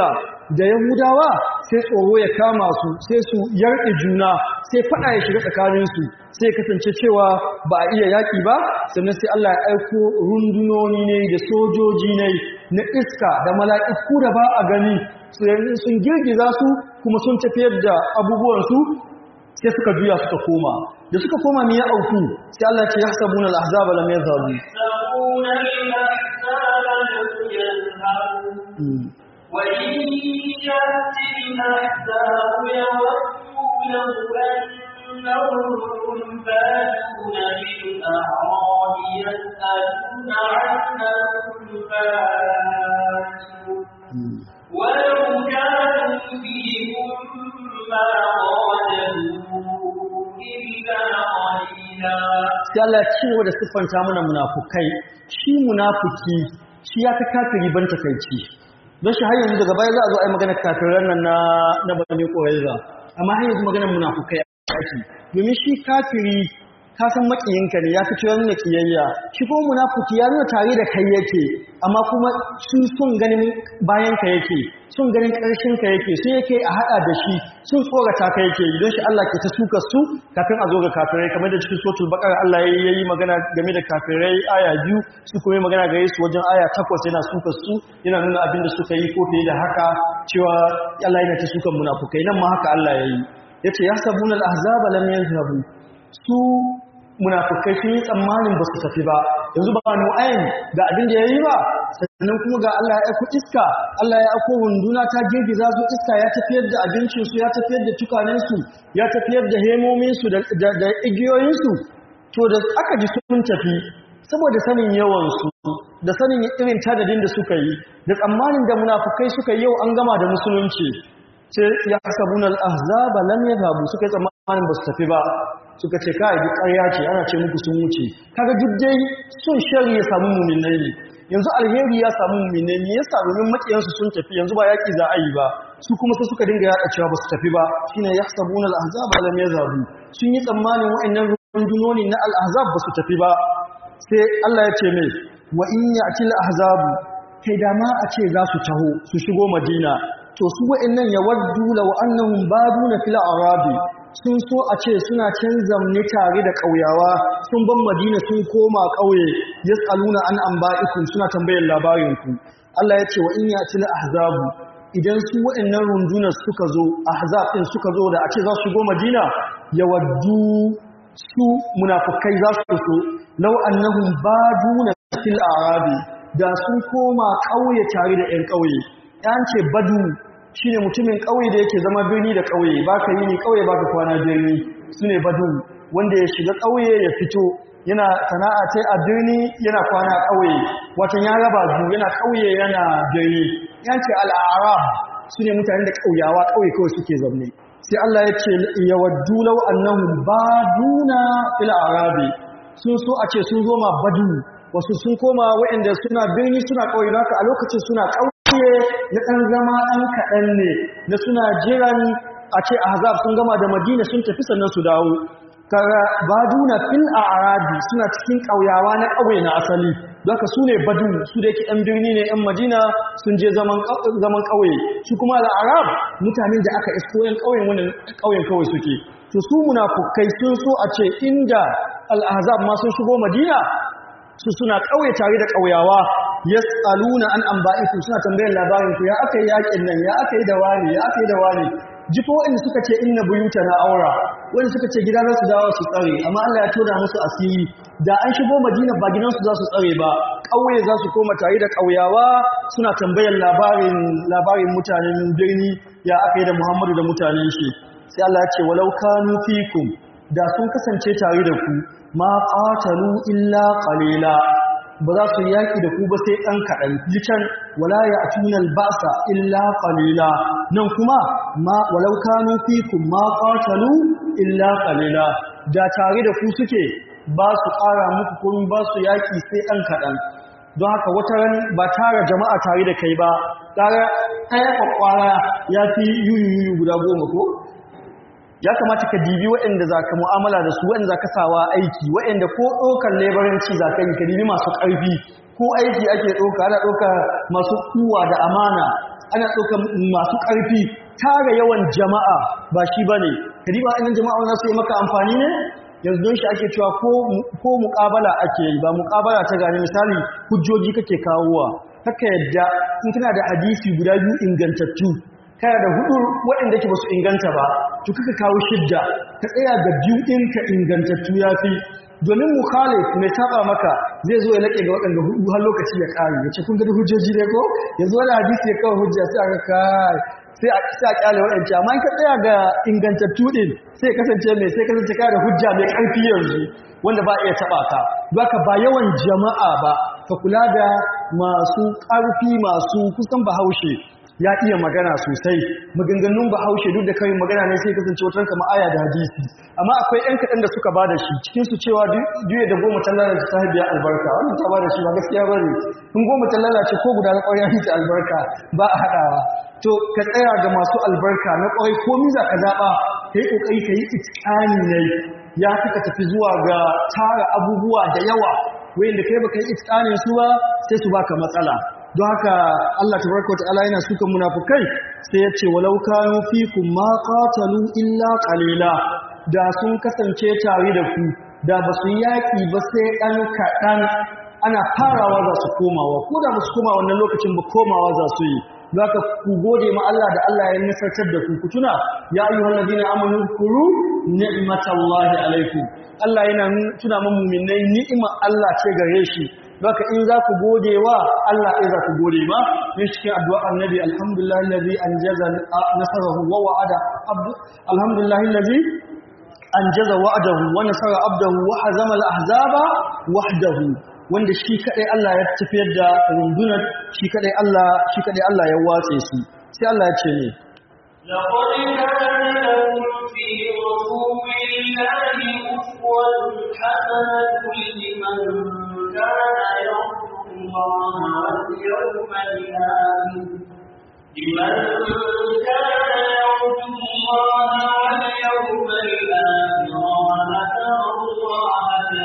S2: da Yahudawa sai tsoro ya kama su sai su yarda juna sai fada ya shiga tsakaninsu sai kasance cewa ba a iya yaki ba sannan sai Allah ya aiko rundunoni ne da sojoji ne na iska da mala'iku da ba a gani sun girgiza su kuma sun tafiyar da abubuwansu sai suka juya suka koma da suka koma me ya auku sai Allah ya ce yahsabuna al-ahzaba lam yazhabu
S1: وَإِنْ يَأْتِ الْأَحْزَابُ يَوَدُّوا لَوْ أَنَّهُمْ بَادُونَ بِالْأَعْرَابِ يَسْأَلُونَ عَنْ أَنْفَاسِهِمْ وَلَوْ كَانُوا فِيكُمْ مَا قَاتَلُوا إِلَّا قَلِيلًا.
S2: sai Allah ya ce da siffanta mana munafukai shi munafiki shi ya fi kafiri ban takeici don shi har yanzu daga baya za a zo a yi magana kafiran nan na na bane Qurayza amma har yanzu maganar munafukai ake domin shi kafiri ka san makiyinka ne ya fi cewa nuna kiyayya shi ko munafiki ya nuna tare da kai yake amma kuma sun sun ganin bayan ka yake sun ganin karshen ka yake sai yake a hada da shi sun tsorata ka yake don shi Allah ke ta suka su kafin a zo ga kafirai kamar da cikin suratul baqara Allah yayi magana game da kafirai aya biyu su kuma yi magana gare su wajen aya takwas yana suka su yana nuna abin da suka yi ko fiye da haka cewa Allah yana ta sukan munafukai nan ma haka Allah yayi yace yasabuna al-ahzaba lam yazhabu su munafukai sun yi tsammanin ba su tafi ba yanzu ba nu'ayin ga abin da ya yi ba sannan kuma ga Allah ya aiko iska Allah ya aiko runduna ta girgiza su iska ya tafiyar da abincinsu ya tafiyar da tukanensu ya tafiyar da hemominsu da igiyoyinsu to da aka ji sun tafi saboda sanin yawansu da sanin irin tadadin da suka yi da tsammanin da munafukai suka yi yau an gama da musulunci sai ya sabuna al-ahzaba lam yadhabu suka yi tsammanin ba su tafi ba suka ce kai duk ƙarya ce ana ce muku sun wuce kaga duk dai sun shari ya samu mu'minai ne yanzu alheri ya samu mu'minai ne yasa domin makiyansu sun tafi yanzu ba yaki za a yi ba su kuma sai suka dinga yada cewa ba su tafi ba shine yahsabuna al-ahzaba lam yazhabu sun yi tsammanin wa'annan rundunoni na al-ahzab ba su tafi ba sai Allah ya ce mai wa in ya'ti al-ahzabu kai da ma a ce za su taho su shigo Madina to su wa'annan yawaddu law annahum baduna fil arabi sun so a ce suna canza ne tare da ƙauyawa sun ban Madina sun koma ƙauye yasaluna an anba'ikum suna tambayar labarinku Allah ya ce wa in ya'ti al-ahzabu idan su wa'annan rundunar suka zo ahzab din suka zo da a ce za su shigo Madina yawaddu su munafikai za su so law annahum baduna fil arabi da sun koma ƙauye tare da ƴan ƙauye yan ce badu shine mutumin ƙauye da yake zama birni da ƙauye baka yi ni ƙauye baka kwana birni sune badu wanda ya shiga ƙauye ya fito yana sana'a tai a birni yana kwana ƙauye wato ya raba biyu yana ƙauye yana birni yan ce al-a'rab sune mutanen da ƙauyawa ƙauye kawai suke zaune sai Allah ya ce yawaddu law annahum baduna fil arabi sun so a ce sun zo ma badu wasu sun koma waɗanda suna birni suna ƙauye haka a lokacin suna ƙauye na ɗan zama ɗan kaɗan ne na suna jiran a ce ahzab sun gama da Madina sun tafi sannan su dawo kara baduna fil arabi suna cikin ƙauyawa na ƙauye na asali don haka su ne badu su da yake ɗan birni ne ‘yan Madina sun je zaman ƙauye su kuma al'arab mutanen da aka isko ‘yan ƙauyen wani ƙauyen kawai suke to su munafukai sun so a ce inda al'azab ma sun shigo Madina su suna ƙauye tare da ƙauyawa yas'aluna an anba'ikum suna tambayar labarin ku ya aka yi yakin nan ya aka yi da wani ya aka yi da wani jifo inda suka ce inna buyutana aura wanda suka ce gida za su dawo su tsare amma Allah ya tona musu asiri da an shigo Madina ba gidansu za su tsare ba ƙauye za su koma tare da ƙauyawa suna tambayar labarin labarin mutanen birni ya aka yi da Muhammadu da mutanen shi sai Allah ya ce walau kanu fikum da sun kasance tare da ku ma qatalu illa qalila ba za su yaki da ku ba sai dan kadan jican wala ya'tuna al-ba'sa illa qalila nan kuma ma walau kanu fikum ma qatalu illa qalila da tare da ku suke ba su ƙara muku komai ba su yaki sai dan kadan don haka wata ran ba tara jama'a tare da kai ba tare ɗaya kwakwara ya fi yuyuyu guda goma ko ya kamata ka dibi waɗanda za ka mu'amala da su waɗanda za ka sawa aiki waɗanda ko ɗaukar lebaranci za ka yi ka dibi masu ƙarfi ko aiki ake ɗauka ana ɗauka masu kuwa da amana ana ɗauka masu ƙarfi tara yawan jama'a ba shi ba ne kadiba inan jama'a wanda su yi maka amfani ne yanzu don shi ake cewa ko muƙabala ake yi ba muƙabala ta gane misali hujjoji kake kawowa haka yadda in kana da hadisi guda biyu ingantattu kana da hudu waɗanda ke ba su inganta ba to kaka kawo shidda ka tsaya ga biyu ɗinka ingantattu ya fi domin mukhalif mai saba maka zai zo ya laƙe ga waɗanda hudu har lokaci ya ƙare ya ce kun gani hujjoji ne ko yanzu wani hadisi ya kawo hujja sai aka kai sai a kisa kyale waɗanda amma in ka tsaya ga ingantattu ɗin sai kasance mai sai kasance kana da hujja mai ƙarfi yanzu wanda ba iya taɓa ka baka ba yawan jama'a ba ka kula da masu ƙarfi masu kusan bahaushe ya iya magana sosai maganganun bahaushe duk da kai magana ne sai kasance wata kama aya da hadisi amma akwai ɗan kaɗan da suka bada shi cikin su cewa duye da goma ta lalace ta habiya albarka wannan ta bada shi ba gaskiya ba ne in goma ta lalace ko guda na ƙwarya ta albarka ba a haɗawa to ka tsaya ga masu albarka na ƙwarai ko miza ka zaɓa ka yi ƙoƙari ka yi itikani ne ya fi ka tafi zuwa ga tara abubuwa da yawa wayanda kai baka yi itikanin su ba sai su baka matsala don haka Allah tabaraka wataala yana suka munafukai sai ya ce walau kanu fikum ma qatalu illa qalila da sun kasance tare da ku da ba su yaki ba sai dan kadan ana farawa za su komawa ko da ba su koma wannan lokacin ba komawa za su yi zaka ku gode ma Allah da Allah ya nasartar da ku ku tuna ya ayyuhal ladina amanu kuru ni'matallahi alaikum Allah yana tuna mu mu'minai ni'imar Allah ce gare shi baka in za ku gode wa Allah ɗaya za ku gode ma ne cikin addu'a annabi alhamdulillah allazi anjaza nasarahu wa wa'ada alhamdulillah allazi anjaza wa'adahu wa nasara abdahu wa hazama al-ahzaba wahdahu wanda shi kadai Allah ya tafiyar da rundunar shi kadai Allah shi kadai Allah ya watse su sai Allah ya ce ne
S1: لقد كان لكم في رسول الله أسوة حسنة لمن كان يرجو الله واليوم الآخر لمن كان يرجو الله واليوم الآخر وذكر الله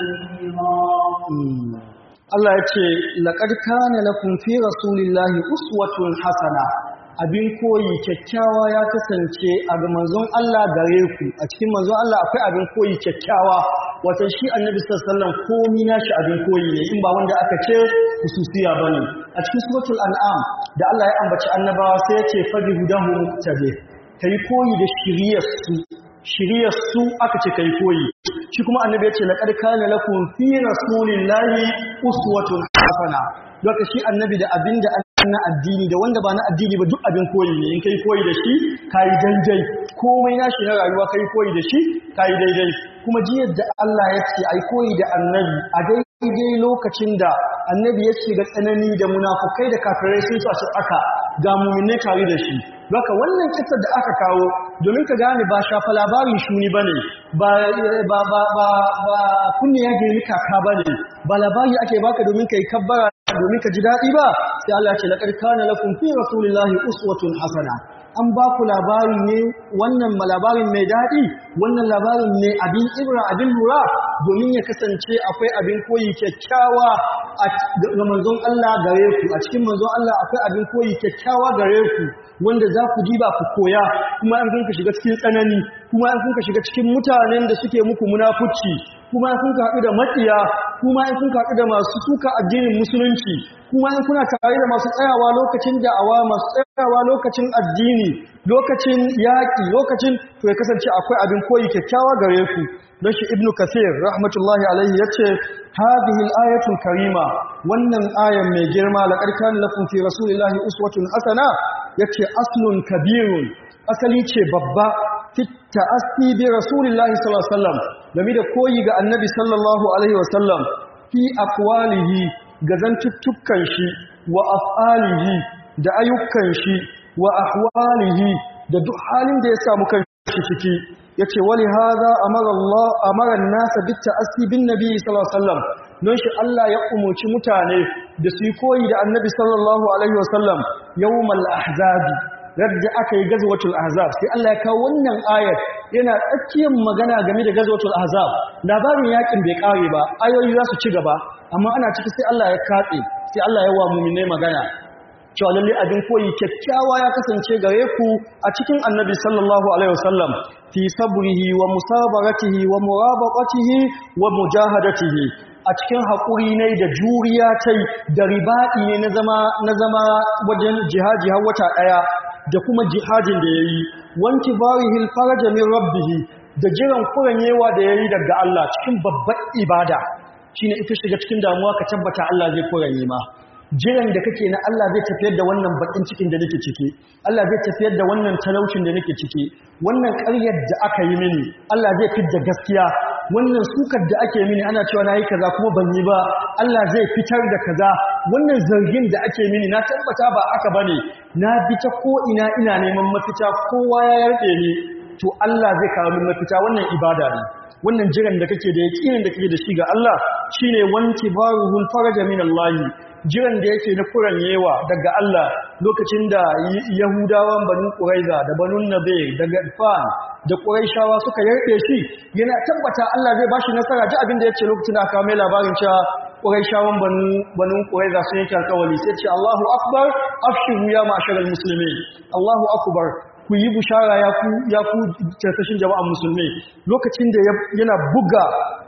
S1: كثيرا.
S2: Allah ya ce laqad kana lakum fi rasulillahi uswatun hasana abin koyi kyakkyawa ya kasance a ga manzon Allah gare ku a cikin manzon Allah akwai abin koyi kyakkyawa wato shi annabi sallallahu alaihi wasallam komai nashi abin koyi ne in ba wanda aka ce hususiya bane a cikin suratul an'am da Allah ya ambaci annabawa sai ya ce fadi hudahu muqtadi kai koyi da shiriyar su shiriyar su aka ce kai koyi shi kuma annabi ya ce laqad kana lakum fi rasulillahi uswatun hasana doka shi annabi da abinda na addini da wanda ba na addini ba duk abin koyi ne in kai koyi da shi kai daidai komai nashi na rayuwa kai koyi da shi kai daidai kuma ji yadda Allah ya ce ai koyi da annabi a daidai lokacin da annabi ya shiga tsanani da munafukai da kafirai sun sa shi aka ga mu'minai tare da shi doka wannan kissa da aka kawo domin ka gane ba shafa labarin shuni bane ba ba ba ba, ba kunni ya gani kaka bane ba labari ake baka domin kai kabbara domin ka ji daɗi ba sai Allah ya ce laqad kana lakum fi rasulillahi uswatun hasana an ba ku labari ne wannan labarin mai daɗi wannan labarin ne abin ibra abin lura domin ya kasance akwai abin koyi kyakkyawa a ga manzon Allah gare ku a cikin manzon Allah akwai abin koyi kyakkyawa gare ku wanda za ku ji ba ku koya kuma an kunka shiga cikin tsanani kuma an kunka shiga cikin mutanen da suke muku munafuci kuma an kunka haɗu da matsiya kuma an kunka haɗu da masu suka addinin musulunci kuma in kuna tare da masu tsayawa lokacin da'awa masu tsayawa lokacin addini lokacin yaƙi lokacin to ya kasance akwai abin koyi kyakkyawa gare ku don shi ibnu kasir rahmatullahi alaihi yace hadhihi al-ayatu karima wannan ayan mai girma laqad kana lakum fi rasulillahi uswatun hasana yace aslun kabirun asali ce babba fit ta'assi bi rasulillahi sallallahu alaihi wasallam game da koyi ga annabi sallallahu alaihi wasallam fi aqwalihi ga zantuttukan shi wa af'alihi da ayyukan shi wa ahwalihi da duk halin da ya samu kan shi ciki yace wali hadha amara Allah amara an-nas bit ta'assi bin nabi sallallahu alaihi wasallam don shi Allah ya umurci mutane da su koyi da annabi sallallahu alaihi wasallam yawmal ahzab radda aka yi gazwatul ahzab sai Allah ya kawo wannan ayat yana tsakiyar magana game da gazwatul ahzab labarin yakin bai kare ba ayoyi za su ci gaba amma ana ciki sai Allah ya katse sai Allah ya wa mu'minai magana cewa lalle abin koyi kyakkyawa ya kasance gare ku a cikin annabi sallallahu alaihi wasallam fi sabrihi wa musabaratihi wa murabaqatihi wa mujahadatihi a cikin haƙuri ne da juriya tai da ribaɗi ne na zama na zama wajen jihadi har wata ɗaya da kuma jihadin da yayi wanti barihil faraja min rabbih da jiran kuranyewa da yayi daga Allah cikin babbar ibada shine ita shiga cikin damuwa ka tabbata Allah zai kuranye ma jiran da kake na Allah zai tafiyar da wannan bakin cikin da nake ciki Allah zai tafiyar da wannan talaucin da nake ciki wannan ƙaryar da aka yi mini Allah zai fidda gaskiya wannan sukar da ake mini ana cewa nayi kaza kuma ban yi ba Allah zai fitar da kaza wannan zargin da ake mini na tabbata ba aka bane na bi ta ko ina ina neman mafita kowa ya yarde ni to Allah zai kawo min mafita wannan ibada ne wannan jiran da kake da yakinin da kake da shi ga Allah shine wanti baruhul faraja min Allah jiran da yake na kuranyewa daga Allah lokacin da Yahudawan Banu Quraiza da Banu Nadir da Gadfan da Quraishawa suka yarde shi yana tabbata Allah zai bashi nasara ji abin da yace lokacin da aka mai labarin cewa Quraishawan Banu Banu Quraiza sun yi alƙawari sai ce Allahu akbar afshiru ya ma'sharal muslimin Allahu akbar ku yi bushara ya ku ya ku tashin jama'an musulmai lokacin da yana buga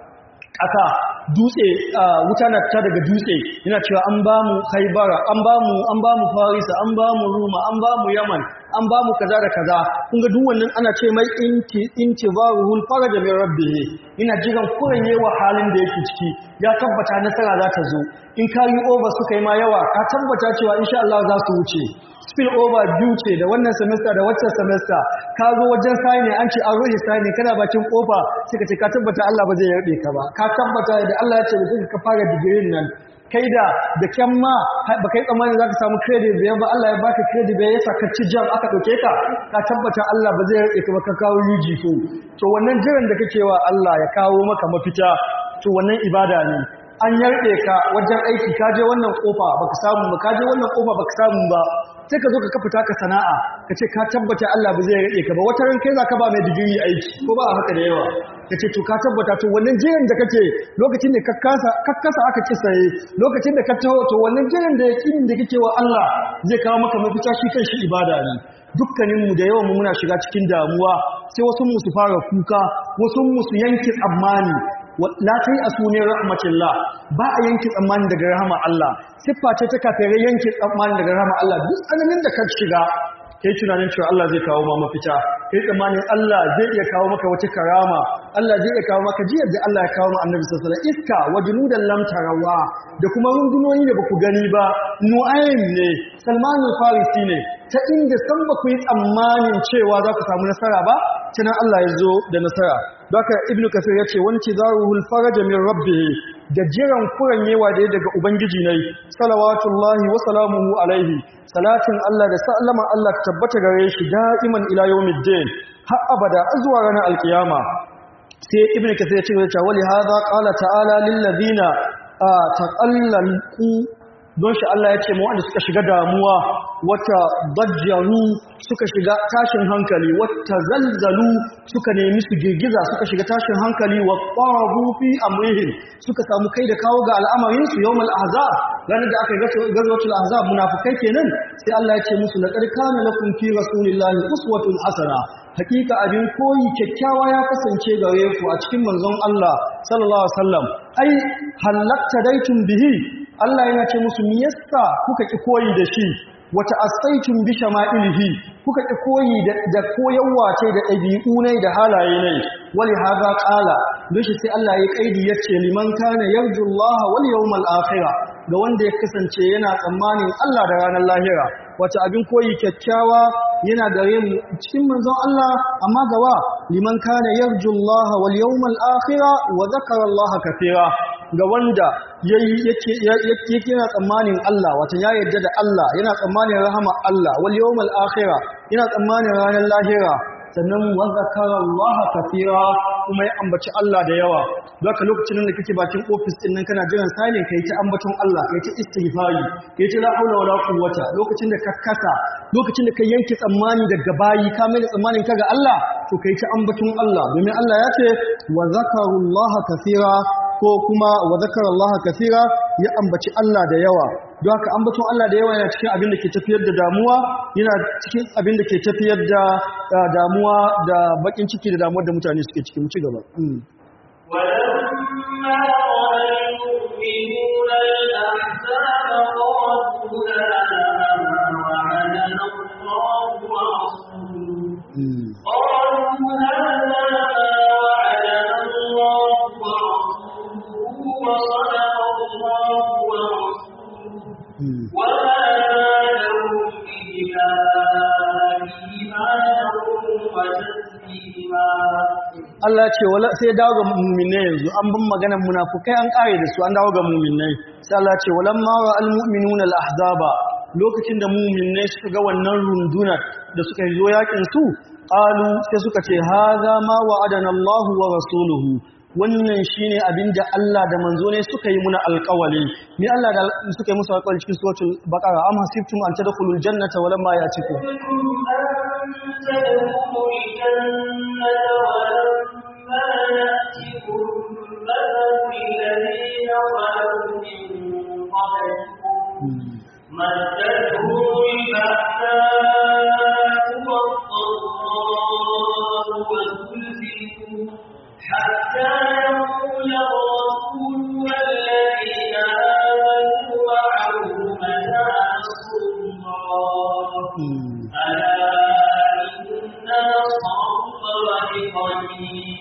S2: ƙasa dutse wuta na ta daga dutse yana cewa an ba mu Khaibara an ba mu an ba mu Farisa an ba mu Roma an ba mu Yaman an ba mu kaza da kaza kun ga duk wannan ana ce mai inti intibaruhul faraja min rabbih ina jiran kuranyewa halin da yake ciki ya tabbata nasara za ta zo in kari over suka yi ma yawa ka tabbata cewa insha Allah za su wuce spill over biyu ce da wannan semester da waccan semester ka zo wajen sani an ce an rufe sani kana bakin kofa sai ka ce ka tabbata Allah ba zai yarde ka ba ka tabbata da Allah ya ce da ka fara digirin nan kai da da kyan ma ba kai tsammani za ka samu credit da ba Allah ya baka credit da ya saka ci jam aka dauke ka ka tabbata Allah ba zai yarde ka ba ka kawo U G ko to wannan jiran da kake wa Allah ya kawo maka mafita to wannan ibada ne an yarde ka wajen aiki ka je wannan kofa baka samu ba ka je wannan kofa baka samu ba sai ka zo ka kafa taka sana'a ka ce ka tabbata Allah ba zai rade ka ba wata ran kai zaka ba mai digiri aiki ko ba haka da yawa kace to ka tabbata to wannan jiran da kake lokacin da kakkasa kakkasa aka kisaye lokacin da ka taho to wannan jiran da yakinin da kake wa Allah zai kawo maka mafita shi kan shi ibada ne dukkanin mu da yawan mu muna shiga cikin damuwa sai wasu mu su fara kuka wasu mu su yanke tsammani la tai asuni rahmatillah ba a yanke tsammani daga rahama Allah siffa ce ta kafirai yanke tsammani daga rahama Allah duk tsananin da ka shiga kai tunanin cewa Allah zai kawo ma mafita kai tsammanin Allah zai iya kawo maka wata karama Allah zai iya kawo maka jiyar da Allah ya kawo ma Annabi sallallahu alaihi wasallam iska wa junudan lam tarawa da kuma rundunoyi da baku gani ba Nu'aym ne Salman al-Farisi ne ta inda san ba ku yi tsammanin cewa za ku samu nasara ba tunan Allah ya zo da nasara Daka Ibn Kathir ya ce wanci zaruhul faraja min rabbih da jiran kuranyewa da daga ubangiji ne salawatullahi wa salamuhu alaihi salatin Allah da sallama Allah ta tabbata gare shi da'iman ila yawmiddin har abada zuwa ranar alkiyama sai Ibn Kathir ya ce wali hadha qala ta'ala lil ladina taqallalu don shi Allah ya ce mu wanda suka shiga damuwa wata bajjaru suka shiga tashin hankali wata zalzalu suka nemi su girgiza suka shiga tashin hankali wa qaru fi amrihim suka samu kai da kawo ga al'amarin su yawmal ahzab ranar da aka yi gazwatul ahzab munafikai kenan sai Allah ya ce musu laqad kana lakum fi rasulillahi uswatun hasana hakika abin koyi kyakkyawa ya kasance gare ku a cikin manzon Allah sallallahu alaihi wasallam ai halakta daitum bihi Allah yana ce musu me yasa kuka ki koyi da shi wata asaitum bi shama'ilihi kuka ki koyi da koyarwa ce da dabi'u ne da halaye ne wali hada qala dashi sai Allah ya kaidi yace liman kana yarjullaha wal yawmal akhir ga wanda ya kasance yana tsammanin Allah da ranar lahira wata abin koyi kyakkyawa yana gare mu cikin manzon Allah amma gawa liman kana yarjullaha wal yawmal akhir wa dhakara Allah kathira ga wanda yake yake yana tsammanin Allah wata ya yarda da Allah yana tsammanin rahama Allah wal yawmal akhir yana tsammanin ranar lahira sannan wa zakara Allah kathira kuma ya ambaci Allah da yawa doka lokacin da kake bakin office din nan kana jiran silent kai ta ambaton Allah kai ta istighfari kai ta la haula wala quwwata lokacin da ka kasa lokacin da kai yanke tsammani daga bayi ka mai tsammanin ka ga Allah to kai ta ambaton Allah domin Allah ya ce wa zakarullaha kathira ko kuma wa zakara Allah kathira ya ambaci Allah da yawa don haka ambaton Allah da yawa yana cikin abin da ke tafiyar da damuwa yana cikin abin da ke tafiyar da damuwa da bakin ciki da damuwar da mutane suke ciki mu ci gaba
S1: ولما رأى المؤمنون الأحزاب قالوا لا وعدنا الله ورسوله قالوا هذا وعدنا الله ورسوله وصدق الله ورسوله وما لهم إلا إيمانهم وتسليما
S2: Allah ce wala sai dawo ga mu'minai yanzu an bin maganar munafukai an kare da su an dawo ga mu'minai sai Allah ce walamma wa almu'minuna alahzaba lokacin da mu'minai suka ga wannan rundunar da suka yi zo yakin su qalu sai suka ce hadha ma wa'adana Allahu wa rasuluhu wannan shine abinda Allah da manzo ne suka yi muna alƙawari ni Allah da suka yi musu alƙawari cikin suratul baqara am hasibtum an tadkhulul jannata walamma ya'tikum
S1: مَسَّتْهُمُ الْبَأْسَاءُ وَالضَّرَّاءُ وَزُلْزِلُوا حَتَّى يَقُولَ الرَّسُولُ وَالَّذِينَ آمَنُوا مَعَهُ مَتَىٰ نَصْرُ اللَّهِ أَلَا إِنَّ نَصْرَ اللَّهِ قَرِيبٌ.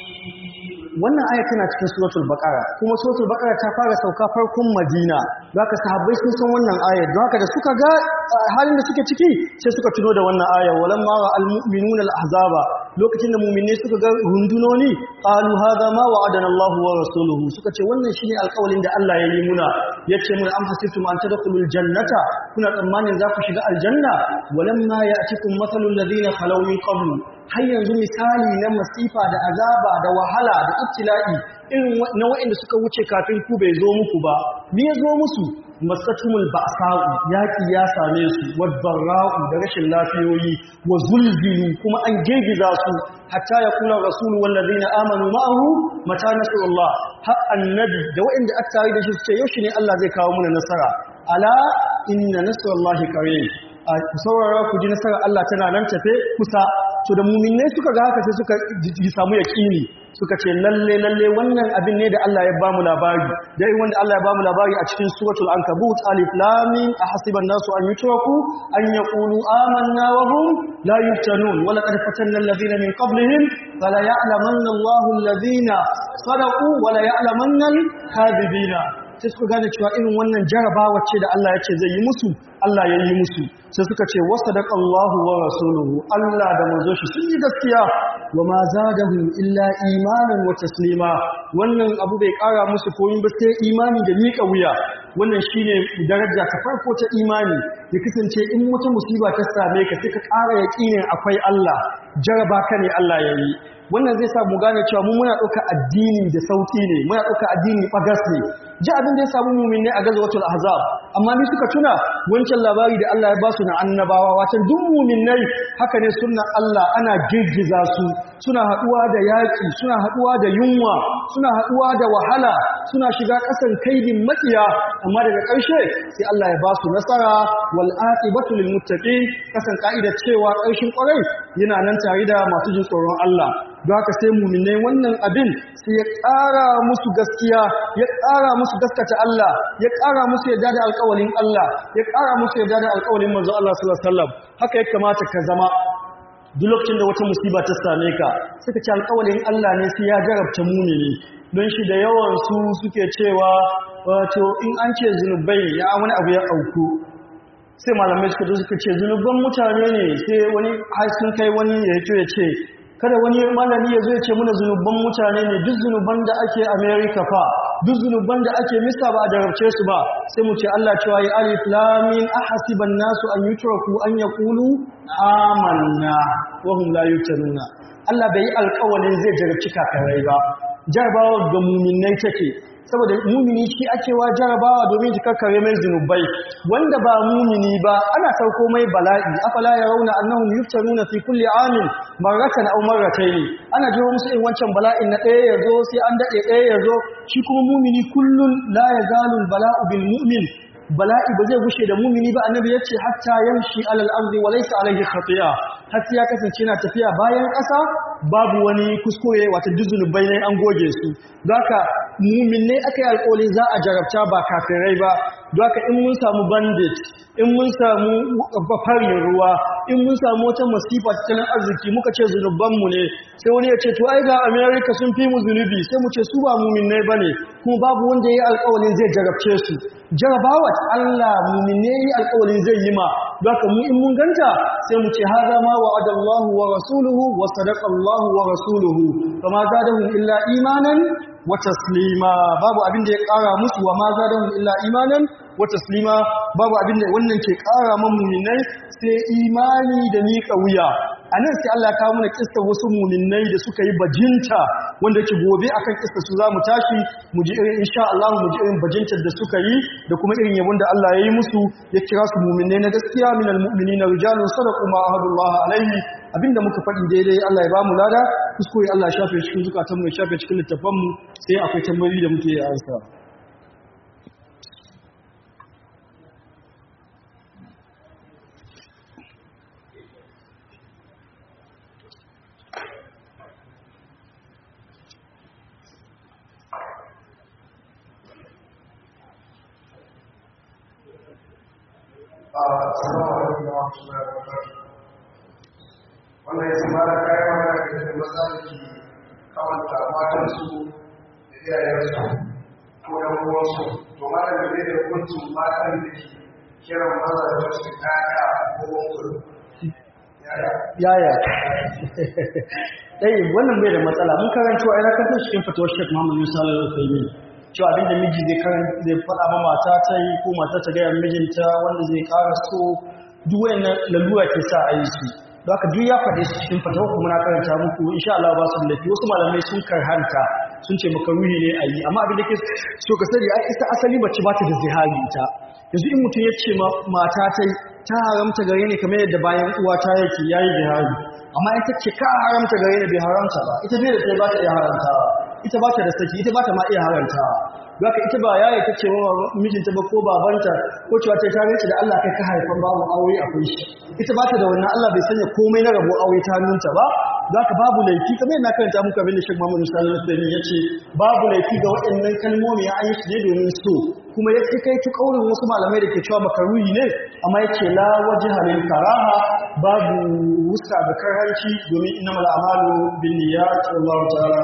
S2: wannan aya tana cikin suratul baqara kuma suratul baqara ta fara sauka farkon Madina haka sahabbai sun san wannan ayar don haka da suka ga halin da suke ciki sai suka tuno da wannan aya walamma wa almu'minuna alahzaba lokacin da mu'minai suka ga rundunoni qalu hadha ma wa'adana Allahu wa rasuluhu suka ce wannan shine alƙawarin da Allah ya yi muna yace mun am hasibtum an tadkhulul jannata kuna tsammanin za ku shiga aljanna walamma ya'tikum mathalul ladina khalaw min qablu har yanzu misali na masifa da azaba da wahala da ibtila'i irin na waɗanda suka wuce kafin ku bai zo muku ba me ya zo musu masatumul ba'sa'u yaki ya same su wadbarra'u da rashin lafiyoyi wa zulzilu kuma an girgiza su hatta ya kula rasulu wallazina amanu ma'ahu mata nasrullah har annabi da waɗanda aka tare da shi su ce yaushe ne Allah zai kawo mana nasara ala inna nasrullahi qarib a saurara ku ji nasarar Allah tana nan tafe kusa to da mu'minai suka ga haka sai suka ji samu yaqini suka ce lalle lalle wannan abin ne da Allah ya bamu labari dai wanda Allah ya bamu labari a cikin suratul ankabut alif lam mim ahasiban nasu an yutraku an yaqulu amanna wa hum la yuftanun wa laqad fatanna alladhina min qablihim fala ya'lamanna Allahu alladhina sadaqu wa la ya'lamanna al-kadhibina sai suka gane cewa irin wannan jarabawa ce da Allah ya ce zai yi musu Allah ya yi musu sai suka ce wasadaqallahu wa rasuluhu Allah da manzo shi sun yi gaskiya wa ma zadahum illa imanan wa taslima wannan abu bai kara musu koyin ba sai imani da miƙa wuya wannan shine daraja ta farko ta imani ya kasance in wata musiba ta same ka sai ka ƙara yaƙinin akwai Allah jaraba ka ne Allah ya yi wannan zai sa mu gane cewa mu muna ɗauka addini da sauki ne muna ɗauka addini bagas ne ji abin da ya samu mu'minai a gazwatul ahzab amma ni suka tuna wancan labari da Allah ya ba su na annabawa watan duk mu'minai haka ne sunnan Allah ana girgiza su suna haduwa da yaki suna haduwa da yunwa suna haduwa da wahala suna shiga kasan kaidin makiya amma daga ƙarshe sai Allah ya ba su nasara wal aqibatu lil muttaqin kasan ka'ida cewa ƙarshen ƙwarai yana nan tare da masu jin tsoron Allah don haka sai mu'minai wannan abin sai ya ƙara musu gaskiya ya ƙara musu gaskata Allah ya ƙara musu yarda da alƙawarin Allah ya ƙara musu yarda da alƙawarin manzo Allah sallallahu alaihi wasallam haka ya kamata ka zama duk lokacin da wata musiba ta same ka suka ce alƙawarin Allah ne sai ya jarabta mumini don shi da yawan su suke cewa wato in an ce zunubai ya wani abu ya auku sai malamai suka zo suka ce zunuban mutane ne sai wani har sun kai wani ya ya ce kada wani malami ya zo ya ce muna zunuban mutane ne duk zunuban da ake America fa duk zunuban da ake mista ba a jarabce su ba sai mu ce Allah cewa ya alif lam mim ahasiban nasu an yutraku an yaqulu amanna wa hum la yuftanuna Allah bai alƙawarin zai jarabci kafirai ba jarabawa ga mu'minai take saboda mumini shi ake wa jarabawa domin shi kakkare mai zunubai wanda ba mumini ba ana sauko mai bala'i afala yarawna annahum yuftanuna fi kulli amin marratan aw marratayn ana jiwo musu irin wancan bala'in na ɗaya yazo sai an dade ɗaya yazo shi kuma mumini kullun la yazalu bala'u bil mu'min bala'i ba zai gushe da mumini ba annabi yace hatta yamshi alal ardi wa laysa alayhi khati'a har sai ya kasance yana tafiya bayan ƙasa babu wani kuskure wato duzunubai ne an goge su haka mu'minai akai alƙawari za a jarabta ba kafirai ba haka in mun samu bandit in mun samu farin ruwa in mun samu wata masifa cikin arziki muka ce zunubanmu ne sai wani ya ce to ai ga America sun fi mu zunubi sai mu ce su ba mu'minai bane kuma babu wanda yayi alƙawarin zai jarabce su jarabawa Allah mu'minai yayi alƙawarin zai yi ma haka mu in mun ganta sai mu ce hada ma wa'adallahu wa rasuluhu wa sadaqallahu wa rasuluhu fama zadahum illa imanan wa taslima babu abin da ya ƙara musu wa ma zadahum illa imanan wa taslima babu abin da wannan ke ƙara man mu'minai sai imani da miƙa wuya anan sai Allah ya kawo mana kissa wasu mu'minai da suka yi bajinta wanda ke gobe akan kissa su zamu tashi mu ji irin insha Allah mu ji irin bajintar da suka yi da kuma irin yabon da Allah ya yi musu ya kira su mu'minai na gaskiya minal mu'minina rijalun sadaqu ma ahadullah alaihi abinda muka faɗi daidai Allah ya bamu lada kuskure Allah ya shafe cikin zukatan mu ya shafe cikin littafan mu sai akwai tambayoyi da muke ansa
S3: Assalamu alaikum wa rahmatullahi wa barakatuh. Wannan ya zama da kayan magana da ke matsalaki kawanta matansu da iyayensu ko ɗan uwansu. To ma da ne da hukuncin matan da ke kiran maza da wasu kaya ko wankulu.
S2: Yaya. Ɗaya wannan bai da matsala. Mun karanto a yana cikin fatawar Sheikh Muhammad Musa Al-Rufaimin. Cewa abinda miji zai karanta zai faɗa ma mata ta yi ko mata ta gaya mijinta wanda zai ƙara so duk wayannan lalura ke sa a yi su don haka duk ya faɗe su cikin fatawa kuma na karanta muku insha Allah ba su da laifi wasu malamai sun karhanta sun ce makaruhi ne a yi amma abin da ke so ka sani ai ita asali mace ba ta da zihari ita yanzu in mutum ya ce mata ta ta haramta gare ni kamar yadda bayan uwa ta yake yayi zihari amma ita ce ka haramta gare ni bai haramta ba ita bai da sai ba ta iya haramtawa ita ba ta da saki ita ba ta ma iya harantawa zaka ita ba yaya ta ce wa mijinta ba ko babanta ko cewa ta tare da Allah kai ka haifan babu aure akwai shi ita ba ta da wannan Allah bai sanya komai na rabo aure ta hannunta ba zaka babu laifi kamar yana karanta muku abin da Sheikh Muhammad sallallahu alaihi wasallam yace babu laifi ga waɗannan kalmomi ya ayi su ne domin so kuma ya kai tu kaurin wasu malamai da ke cewa makaruhi ne amma yace la wajha lil karaha babu wuska da karhanci domin innamal a'malu binniyat wallahu ta'ala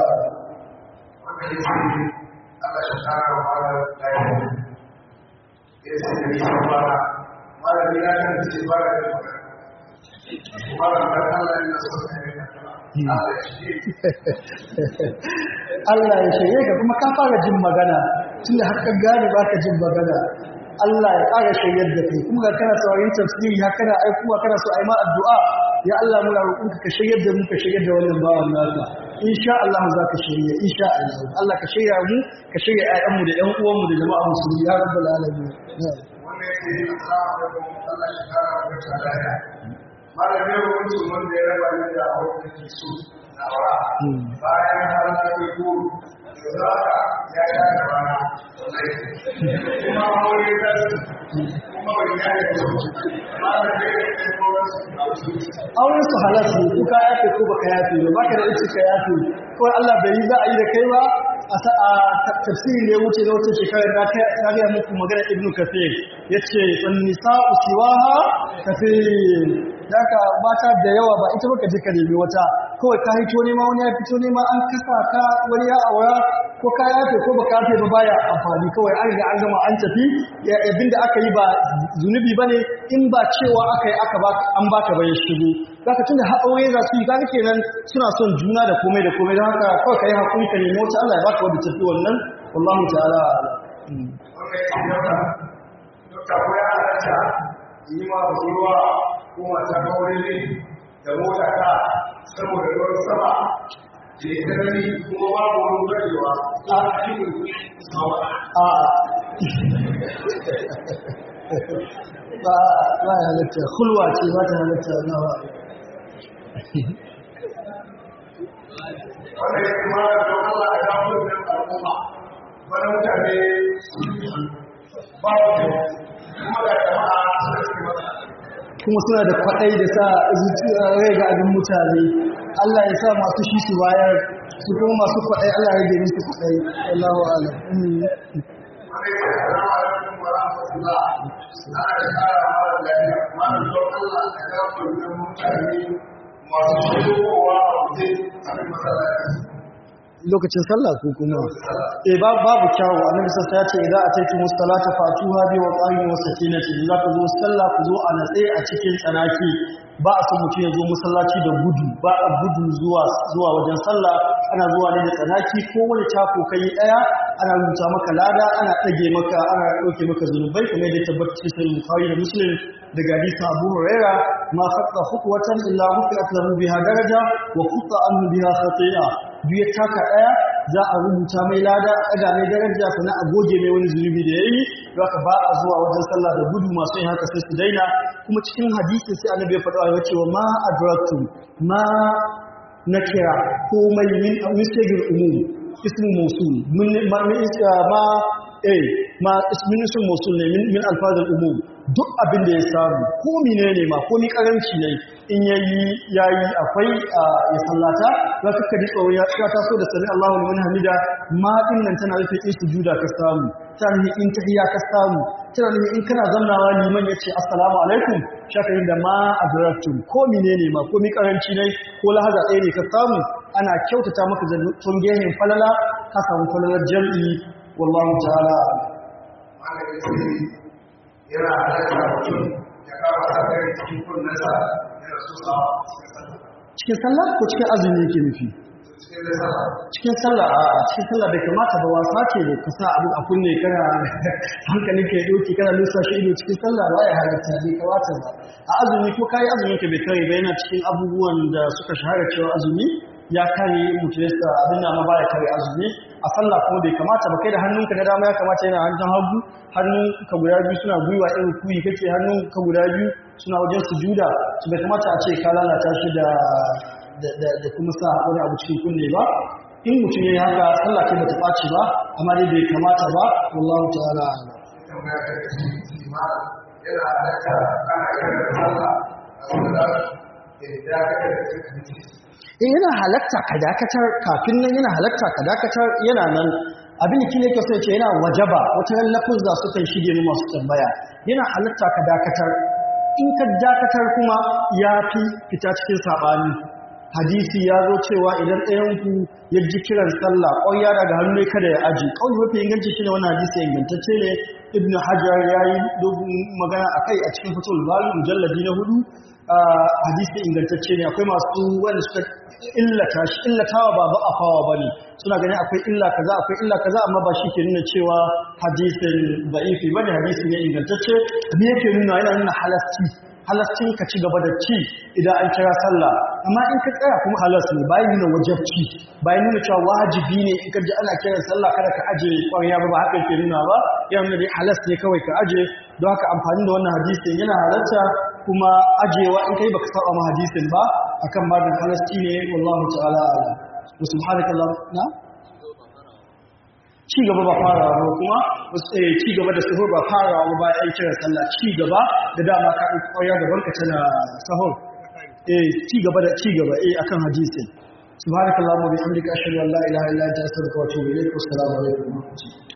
S3: Allah shi kara wa mara lafiya. Ya ce da nisan fara, mara gida kan da ce fara da magana. Mara da Allah yana so ka yi Allah ya shirye.
S2: Allah ya shirye ka kuma ka fara jin magana tun da haka gane ba ka jin magana. Allah ya ƙara shiryar da kai kuma ga kana saurayin tafsiri har kana aikuwa kana so a yi ma addu'a ya Allah muna roƙonka ka shiryar da mu ka shiryar da wannan bawan naka. insha Allah za ka shirya insha Allah Allah ka shirya mu ka shirya ƴaƴanmu da ƴan uwanmu da jama'a musulmi ya rabbal alamin
S3: wannan yake assalamu alaikum Allah shi kara wa ta lafiya malamin hukuncin wanda ya raba ni da aure da su na wa bayan har na kai guru yanzu haka ya sha da bana kuma aure da kuma wani ya yi malamin da ya
S2: auren su halas ne ko ka yafe ko baka yafe ba baka da iska ka yafe ko Allah bai yi za a yi da kai ba a tafsiri ne wuce da wata shekarar da kai na ga muku magana Ibn Kathir yace wan nisa'u siwaha kathir daga mata da yawa ba ita baka je ka nemi wata kawai ka hito ne ma wani ya fito ne ma an kasa ka wani ya aura ko ka yafe ko baka yafe ba baya amfani kawai an ga an gama an tafi abinda aka yi ba zunubi bane in ba cewa aka yi aka baka an baka bayan shigo zaka tunda har aure za su yi kaga kenan suna son juna da komai da komai don haka kawai kai hakuri ka nemi wata Allah ya baka wanda tafi wannan wallahi ta'ala
S3: ta koya halatta yi ma ruwa ko mata aure ne da mota ta saboda ruwan sama da ya tsanani kuma babu wani gajewa a cikin sawa
S2: a ba ba ya halatta hulwa ce ba ta halatta na ba
S3: wanda ya kuma da don Allah a dawo da al'umma wani mutane babu ne kuma da jama'a suna cikin matsala
S2: kuma suna da kwaɗai da sa zuciya rai ga abin mutane Allah ya sa masu shi su bayar su kuma masu kwaɗai Allah ya gani su kwaɗai Allahu a'lam lokacin sallah ko kuma eh babu kyawu annabi sallallahu ya ce idan ataitu musallata fatuha bi waqamin wa sakinati za ku zo sallah ku zo a natse a cikin tsanaki ba a san mutum ya zo masallaci da gudu ba a gudu zuwa zuwa wajen sallah ana zuwa ne da tsanaki ko wani tako kai daya ana rubuta maka lada ana dage maka ana dauke maka zunubai kuma da tabbata cikin Bukhari da Muslim daga hadisin Abu Huraira ma fatta khutwatan illa rufi'at lahu biha daraja wa qutta anhu biha khati'a biya taka daya za a rubuta mai lada a ɗaga mai daraja sannan a goge mai wani zunubi da yayi don haka ba a zuwa wajen sallah da gudu masu yin haka sai su daina kuma cikin hadisin sai annabi ya faɗa wa cewa ma adraktum ma nakira ko mai min misagir umum ismu mawsul min ma ma eh ma ismin ismu mawsul ne min min alfazul umum duk abin da ya samu ko menene ma ko ni karanci ne in yayi yayi akwai ya sallata za ka ji tsoro ya ta so da sami Allahu liman hamida ma din nan tana rufe in sujuda ka samu tana rufe in tahiyya ka samu tana rufe in kana zannawa liman yace assalamu alaikum shaka da ma adraktum ko menene ma ko mi karanci ne ko lahaza ɗaya ne ka samu ana kyautata maka da tungehen falala ka samu falalar jam'i wallahu ta'ala
S3: yana halatta mutum ya kama sakari cikin kunnensa yana so sawa
S2: cikin sallah ko cikin azumi yake nufi cikin sallah a cikin sallah bai kamata ba wasa ce da ka sa abu a kunne kana hankali ke doki kana lusa shi ido cikin sallah ba ya halatta bai kamata ba a azumi ko kai azumin ka bai kare ba yana cikin abubuwan da suka shahara cewa azumi ya kare mutum yasa abin da ma baya kare azumi a sallah kuma bai kamata ba kai da hannunka da dama ya kamata yana hannun hagu hannunka guda biyu suna gwiwa irin kuyi kake hannunka guda biyu suna wajen sujuda su bai kamata a ce ka lalata shi da da kuma sa wani abu cikin kunne ba in mutum yayi haka sallah ce bata ɓaci ba amma dai bai kamata ba wallahu ta'ala
S3: yana halatta ana kiran sallah a sallah da ka
S2: in yana halatta ka dakatar kafin nan yana halatta ka dakatar yana nan abin da kine ke so ce yana wajaba wata ran lafuzza su kan shige ni masu tambaya yana halatta ka dakatar in ka dakatar kuma ya fi fita cikin sabani hadisi ya zo cewa idan ɗayan ku ya ji kiran sallah ƙauya daga hannu kada ya aji ƙauye mafi inganci shi ne wannan hadisi ingantacce ne ibnu hajar ya yi dogon magana a kai a cikin fatul bari mujalladi na hudu hadisi ingantacce ne akwai masu wanda suka illata shi illatawa ba ba a fawa bane suna ganin akwai illa kaza akwai illa kaza amma ba shi ke nuna cewa hadisin da'ifi bane hadisi ne ingantacce me yake nuna yana nuna halasci halascin ka ci gaba da ci idan an kira sallah amma in ka tsaya kuma halas ne bayan nuna wajabci bayan nuna cewa wajibi ne in ka ji ana kiran sallah kada ka aje ƙwarya ba ba haka ke nuna ba yana nuna dai halas ne kawai ka aje don haka amfani da wannan hadisin yana halarta kuma ajewa in kai baka saba ma hadisin ba akan babin halasci ne wallahu ta'ala a'lam wa subhanakallah na ci gaba ba farawa ba kuma ci gaba da sahur ba farawa ba bayan kiran sallah ci gaba da dama ka ɗauki ƙwaya gaban ka tana sahur eh ci gaba da ci gaba eh akan hadisin subhanakallahumma wa bihamdika ashhadu an la ilaha illa anta astaghfiruka wa atubu ilayk assalamu alaikum